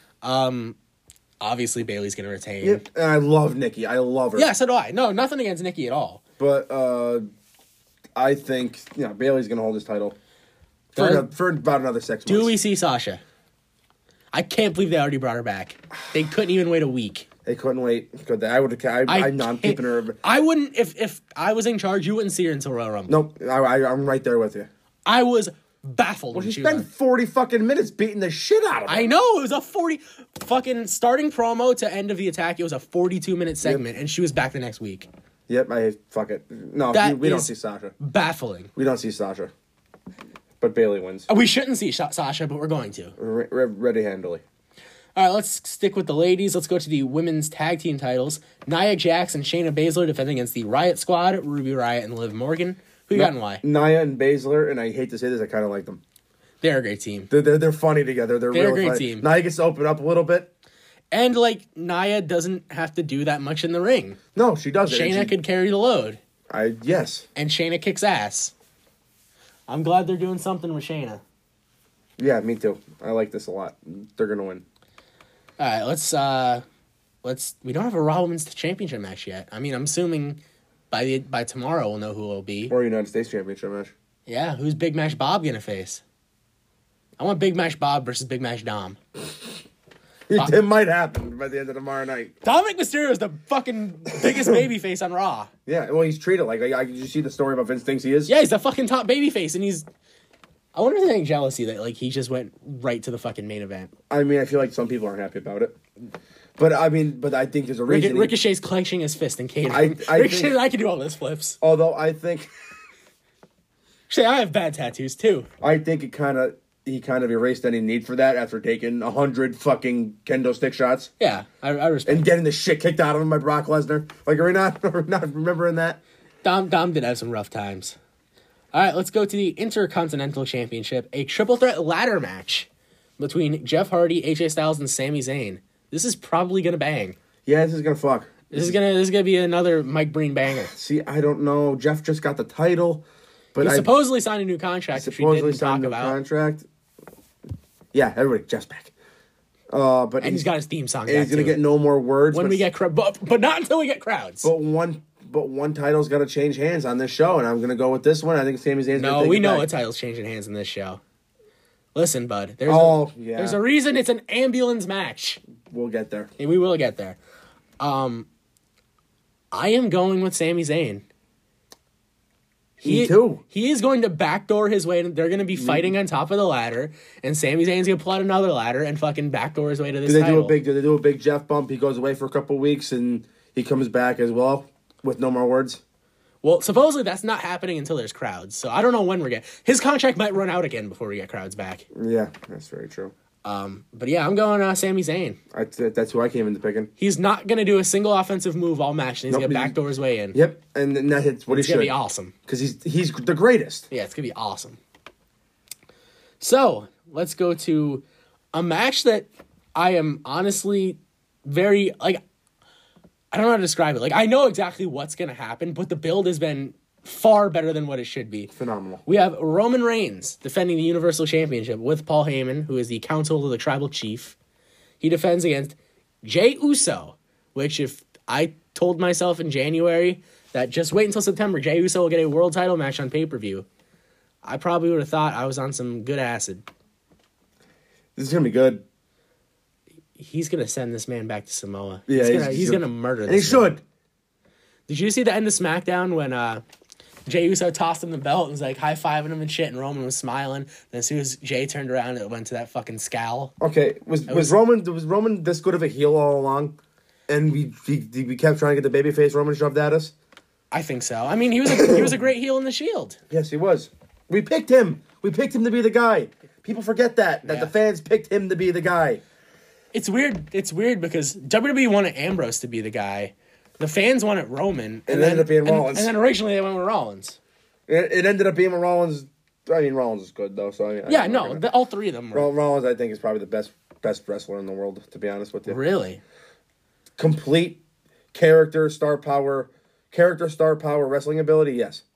S2: Obviously, Bayley's going to retain.
S1: Yep. And I love Nikki. I love her.
S2: Yeah, so do I. No, nothing against Nikki at all.
S1: But uh, I think, you know, Bailey's going to hold his title. For,
S2: Does-
S1: ano- for about another six
S2: Do
S1: months.
S2: we see Sasha? I can't believe they already brought her back. They couldn't even wait a week.
S1: They couldn't wait. Could they? I would have. I, I, I, I'm
S2: can't-
S1: keeping her.
S2: I wouldn't, if if I was in charge, you wouldn't see her until Royal Rumble.
S1: Nope. I, I, I'm right there with you.
S2: I was baffled when
S1: She
S2: she was
S1: spent
S2: on.
S1: forty fucking minutes beating the shit out of her.
S2: I know, it was a forty fucking starting promo to end of the attack. It was a forty-two minute segment, and she was back the next week.
S1: Yep. I fuck it. No,
S2: That
S1: we, we don't
S2: is-
S1: see Sasha.
S2: Baffling.
S1: We don't see Sasha. But Bailey wins.
S2: We shouldn't see Sha- Sasha, but we're going to.
S1: Re- re- ready handily.
S2: All right, let's stick with the ladies. Let's go to the women's tag team titles. Nia Jax and Shayna Baszler defending against the Riot Squad, Ruby Riot and Liv Morgan. Who you got and why?
S1: Nia and Baszler, and I hate to say this, I kind of like them.
S2: They're a great team.
S1: They're, they're, they're funny together. They're,
S2: They're a
S1: real
S2: great
S1: funny.
S2: team.
S1: Nia gets to open up a little bit.
S2: And, like, Nia doesn't have to do that much in the ring.
S1: No, she does it. and
S2: Shayna
S1: she-
S2: could carry the load.
S1: I yes.
S2: And Shayna kicks ass. I'm glad they're doing something with Shayna.
S1: Yeah, me too. I like this a lot. They're gonna win.
S2: All right, let's uh, let's. We don't have a Raw Women's Championship match yet. I mean, I'm assuming by the by tomorrow we'll know who it'll be.
S1: Or United States Championship match.
S2: Yeah, who's Big Match Bob gonna face? I want Big Match Bob versus Big Match Dom.
S1: It, it might happen by the end of tomorrow night.
S2: Dominic Mysterio is the fucking biggest babyface on Raw.
S1: Yeah, well, he's treated like. I, I, did you see the story about Vince thinks he is?
S2: Yeah, he's the fucking top babyface, and he's. I wonder if they think jealousy that like he just went right to the fucking main event.
S1: I mean, I feel like some people aren't happy about it. But I mean, but I think there's a
S2: Rick-
S1: reason. he-
S2: Ricochet's clenching his fist and catering.
S1: I- I
S2: Ricochet,
S1: think-
S2: I can do all those flips.
S1: although I think,
S2: Say, I have bad tattoos too.
S1: I think it kind of he kind of erased any need for that after taking a hundred fucking kendo stick shots
S2: Yeah, I, I respect.
S1: and getting the shit kicked out of him by Brock Lesnar. Like, are we not, are we not remembering that?
S2: Dom Dom did have some rough times. All right, let's go to the Intercontinental Championship, a triple threat ladder match between Jeff Hardy, A J Styles, and Sami Zayn. This is probably gonna bang.
S1: Yeah, this is gonna fuck.
S2: This is gonna this is gonna be another Mike Breen banger.
S1: See, I don't know. Jeff just got the title, but
S2: He
S1: I
S2: supposedly signed a new contract, which we
S1: supposedly
S2: didn't talk
S1: signed a
S2: about,
S1: contract. Yeah, everybody, Jeff's back. Uh, but
S2: and he's got his theme song.
S1: and
S2: back
S1: he's gonna
S2: too.
S1: get no more words
S2: when
S1: but,
S2: we get crowd, but, but not until we get crowds.
S1: But one, but one title's got to change hands on this show, and I'm gonna go with this one. I think Sami Zayn's gonna
S2: no,
S1: take
S2: we
S1: it
S2: know
S1: back.
S2: a title's changing hands in this show. Listen, bud. There's
S1: Oh,
S2: a,
S1: yeah.
S2: There's a reason it's an ambulance match.
S1: We'll get there.
S2: And we will get there. Um, I am going with Sami Zayn.
S1: Me too.
S2: He is going to backdoor his way. They're going to be fighting on top of the ladder, and Sami Zayn's going to pull out another ladder and fucking backdoor his way to this
S1: Do they
S2: title.
S1: do a big? Do they do a big Jeff bump? He goes away for a couple weeks, and he comes back as well with no more words.
S2: Well, supposedly that's not happening until there's crowds. So I don't know when we're getting. His contract might run out again before we get crowds back.
S1: Yeah, that's very true.
S2: Um, but yeah, I'm going uh, Sami Zayn.
S1: I, that's who I came into picking.
S2: He's not going to do a single offensive move all match, and he's
S1: Nope,
S2: going to
S1: he's-
S2: backdoor his way in.
S1: Yep, and then that's what
S2: It's
S1: he
S2: going to
S1: should.
S2: be awesome.
S1: Because he's he's the greatest.
S2: Yeah, it's going to be awesome. So, let's go to a match that I am honestly very, like, I don't know how to describe it. Like, I know exactly what's going to happen, but the build has been far better than what it should be.
S1: Phenomenal.
S2: We have Roman Reigns defending the Universal Championship with Paul Heyman, who is the Council of the Tribal Chief. He defends against Jey Uso, which if I told myself in January that just wait until September, Jey Uso will get a world title match on pay-per-view, I probably would have thought I was on some good acid.
S1: This is going to be good.
S2: He's going to send this man back to Samoa.
S1: Yeah,
S2: he's
S1: he's,
S2: going he's
S1: gonna,
S2: to murder this
S1: And he
S2: man.
S1: should.
S2: Did you see the end of SmackDown when uh, Jey Uso tossed him the belt and was like high-fiving him and shit, and Roman was smiling? And as soon as Jey turned around, it went to that fucking scowl.
S1: Okay, was was,
S2: was
S1: Roman was Roman this good of a heel all along, and we we, we kept trying to get the babyface Roman shoved at us?
S2: I think so. I mean, he was a, he was a great heel in the Shield.
S1: Yes, he was. We picked him. We picked him to be the guy. People forget that that
S2: Yeah.
S1: the fans picked him to be the guy.
S2: It's weird. It's weird because W W E wanted Ambrose to be the guy. The fans wanted Roman, and,
S1: And it
S2: then
S1: ended up being
S2: and-
S1: Rollins.
S2: And then originally they went with Rollins.
S1: It, it ended up being Rollins. I mean, Rollins is good though. So I mean,
S2: Yeah,
S1: I,
S2: no, the, all three of them. Were,
S1: Roll- Rollins, I think, is probably the best best wrestler in the world. To be honest with you,
S2: really?
S1: complete character, star power, character, star power, wrestling ability. Yes,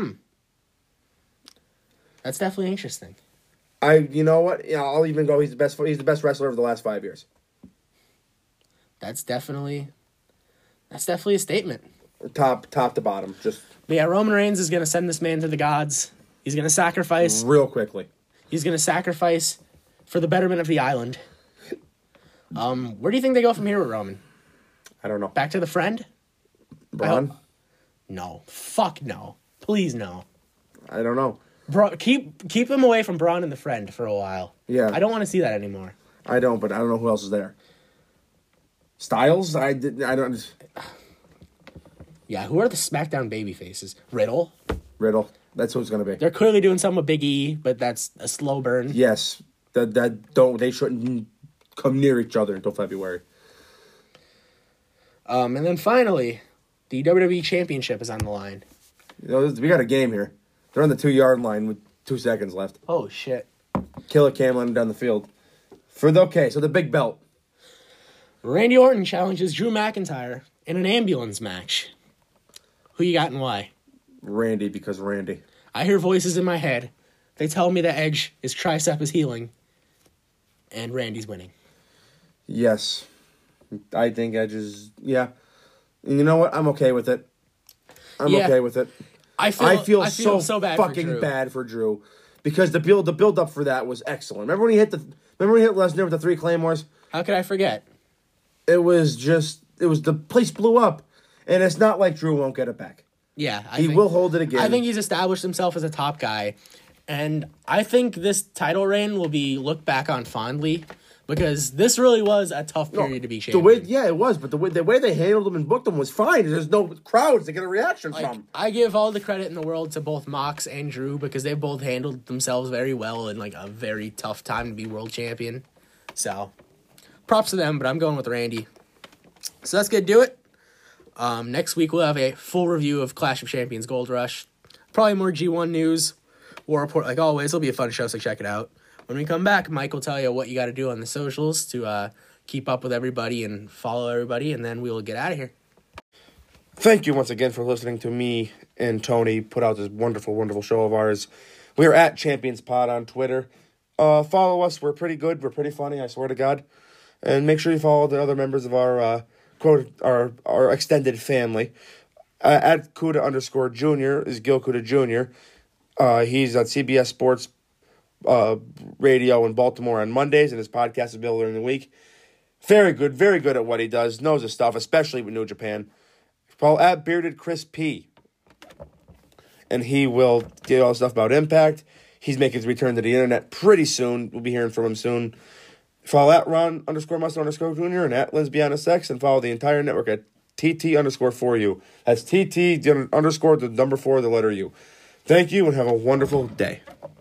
S2: That's definitely interesting.
S1: I. You know what? Yeah, I'll even go. He's the best. He's the best wrestler of the last five years.
S2: That's definitely, that's definitely a statement.
S1: Top, top to bottom, just
S2: But yeah, Roman Reigns is going to send this man to the gods. He's going to sacrifice.
S1: real quickly.
S2: He's going to sacrifice for the betterment of the island. Um, where do you think they go from here with Roman?
S1: I don't know.
S2: Back to the friend?
S1: Braun?
S2: No. Fuck no. Please no.
S1: I don't know.
S2: Bro, keep keep him away from Braun and the friend for a while.
S1: Yeah.
S2: I don't want to see that anymore.
S1: I don't, but I don't know who else is there. Styles? I did. I don't.
S2: Yeah, who are the SmackDown baby faces? Riddle?
S1: Riddle. That's what it's gonna be.
S2: They're clearly doing something with Big E, but that's a slow burn.
S1: Yes. That that don't. They shouldn't come near each other until February.
S2: Um, and then finally, the W W E Championship is on the line.
S1: You know, we got a game here. They're on the two yard line with two seconds left.
S2: Oh shit!
S1: Kill a Cam, let him down the field. For the okay, so the big belt.
S2: Randy Orton challenges Drew McIntyre in an ambulance match. Who you got and why?
S1: Randy, because Randy.
S2: I hear voices in my head. They tell me that Edge, his tricep is healing. And Randy's winning.
S1: Yes. I think Edge is, yeah. You know what? I'm okay with it. I'm
S2: Yeah.
S1: okay with it.
S2: I feel,
S1: I feel,
S2: I feel
S1: so,
S2: so bad for
S1: fucking
S2: Drew.
S1: bad for Drew. Because the build the build up for that was excellent. Remember when he hit the remember when he hit Lesnar with the three claymores?
S2: How could I forget?
S1: It was just it was the place blew up. And it's not like Drew won't get it back.
S2: Yeah. I
S1: He
S2: think,
S1: will hold it again.
S2: I think he's established himself as a top guy. And I think this title reign will be looked back on fondly. Because this really was a tough period to be
S1: The
S2: champion.
S1: way, yeah, it was, but the way the way they handled him and booked him was fine. There's no crowds to get a reaction
S2: Like,
S1: from.
S2: I give all the credit in the world to both Mox and Drew because they both handled themselves very well in like a very tough time to be world champion. So, props to them, but I'm going with Randy. So that's gonna do it. Um, next week we'll have a full review of Clash of Champions Gold Rush. Probably more G one news. War Report, like always. It'll be a fun show, so check it out. When we come back, Mike will tell you what you got to do on the socials to uh, keep up with everybody and follow everybody, and then we will get out of here.
S1: Thank you once again for listening to me and Tony put out this wonderful, wonderful show of ours. We are at Champions Pod on Twitter. Uh, follow us. We're pretty good. We're pretty funny, I swear to God. And make sure you follow the other members of our uh, quote our our extended family. Uh, at Kuda underscore Junior is Gil Kuda Junior Uh, he's on C B S Sports uh, Radio in Baltimore on Mondays, and his podcast is available during the week. Very good, very good at what he does. Knows his stuff, especially with New Japan. Follow at Bearded Chris P. And he will get all the stuff about Impact. He's making his return to the internet pretty soon. We'll be hearing from him soon. Follow at Ron underscore Muscle underscore Junior and at Lesbiana Sex, and follow the entire network at T T underscore for you. That's T T underscore the number four, the letter U. Thank you and have a wonderful day.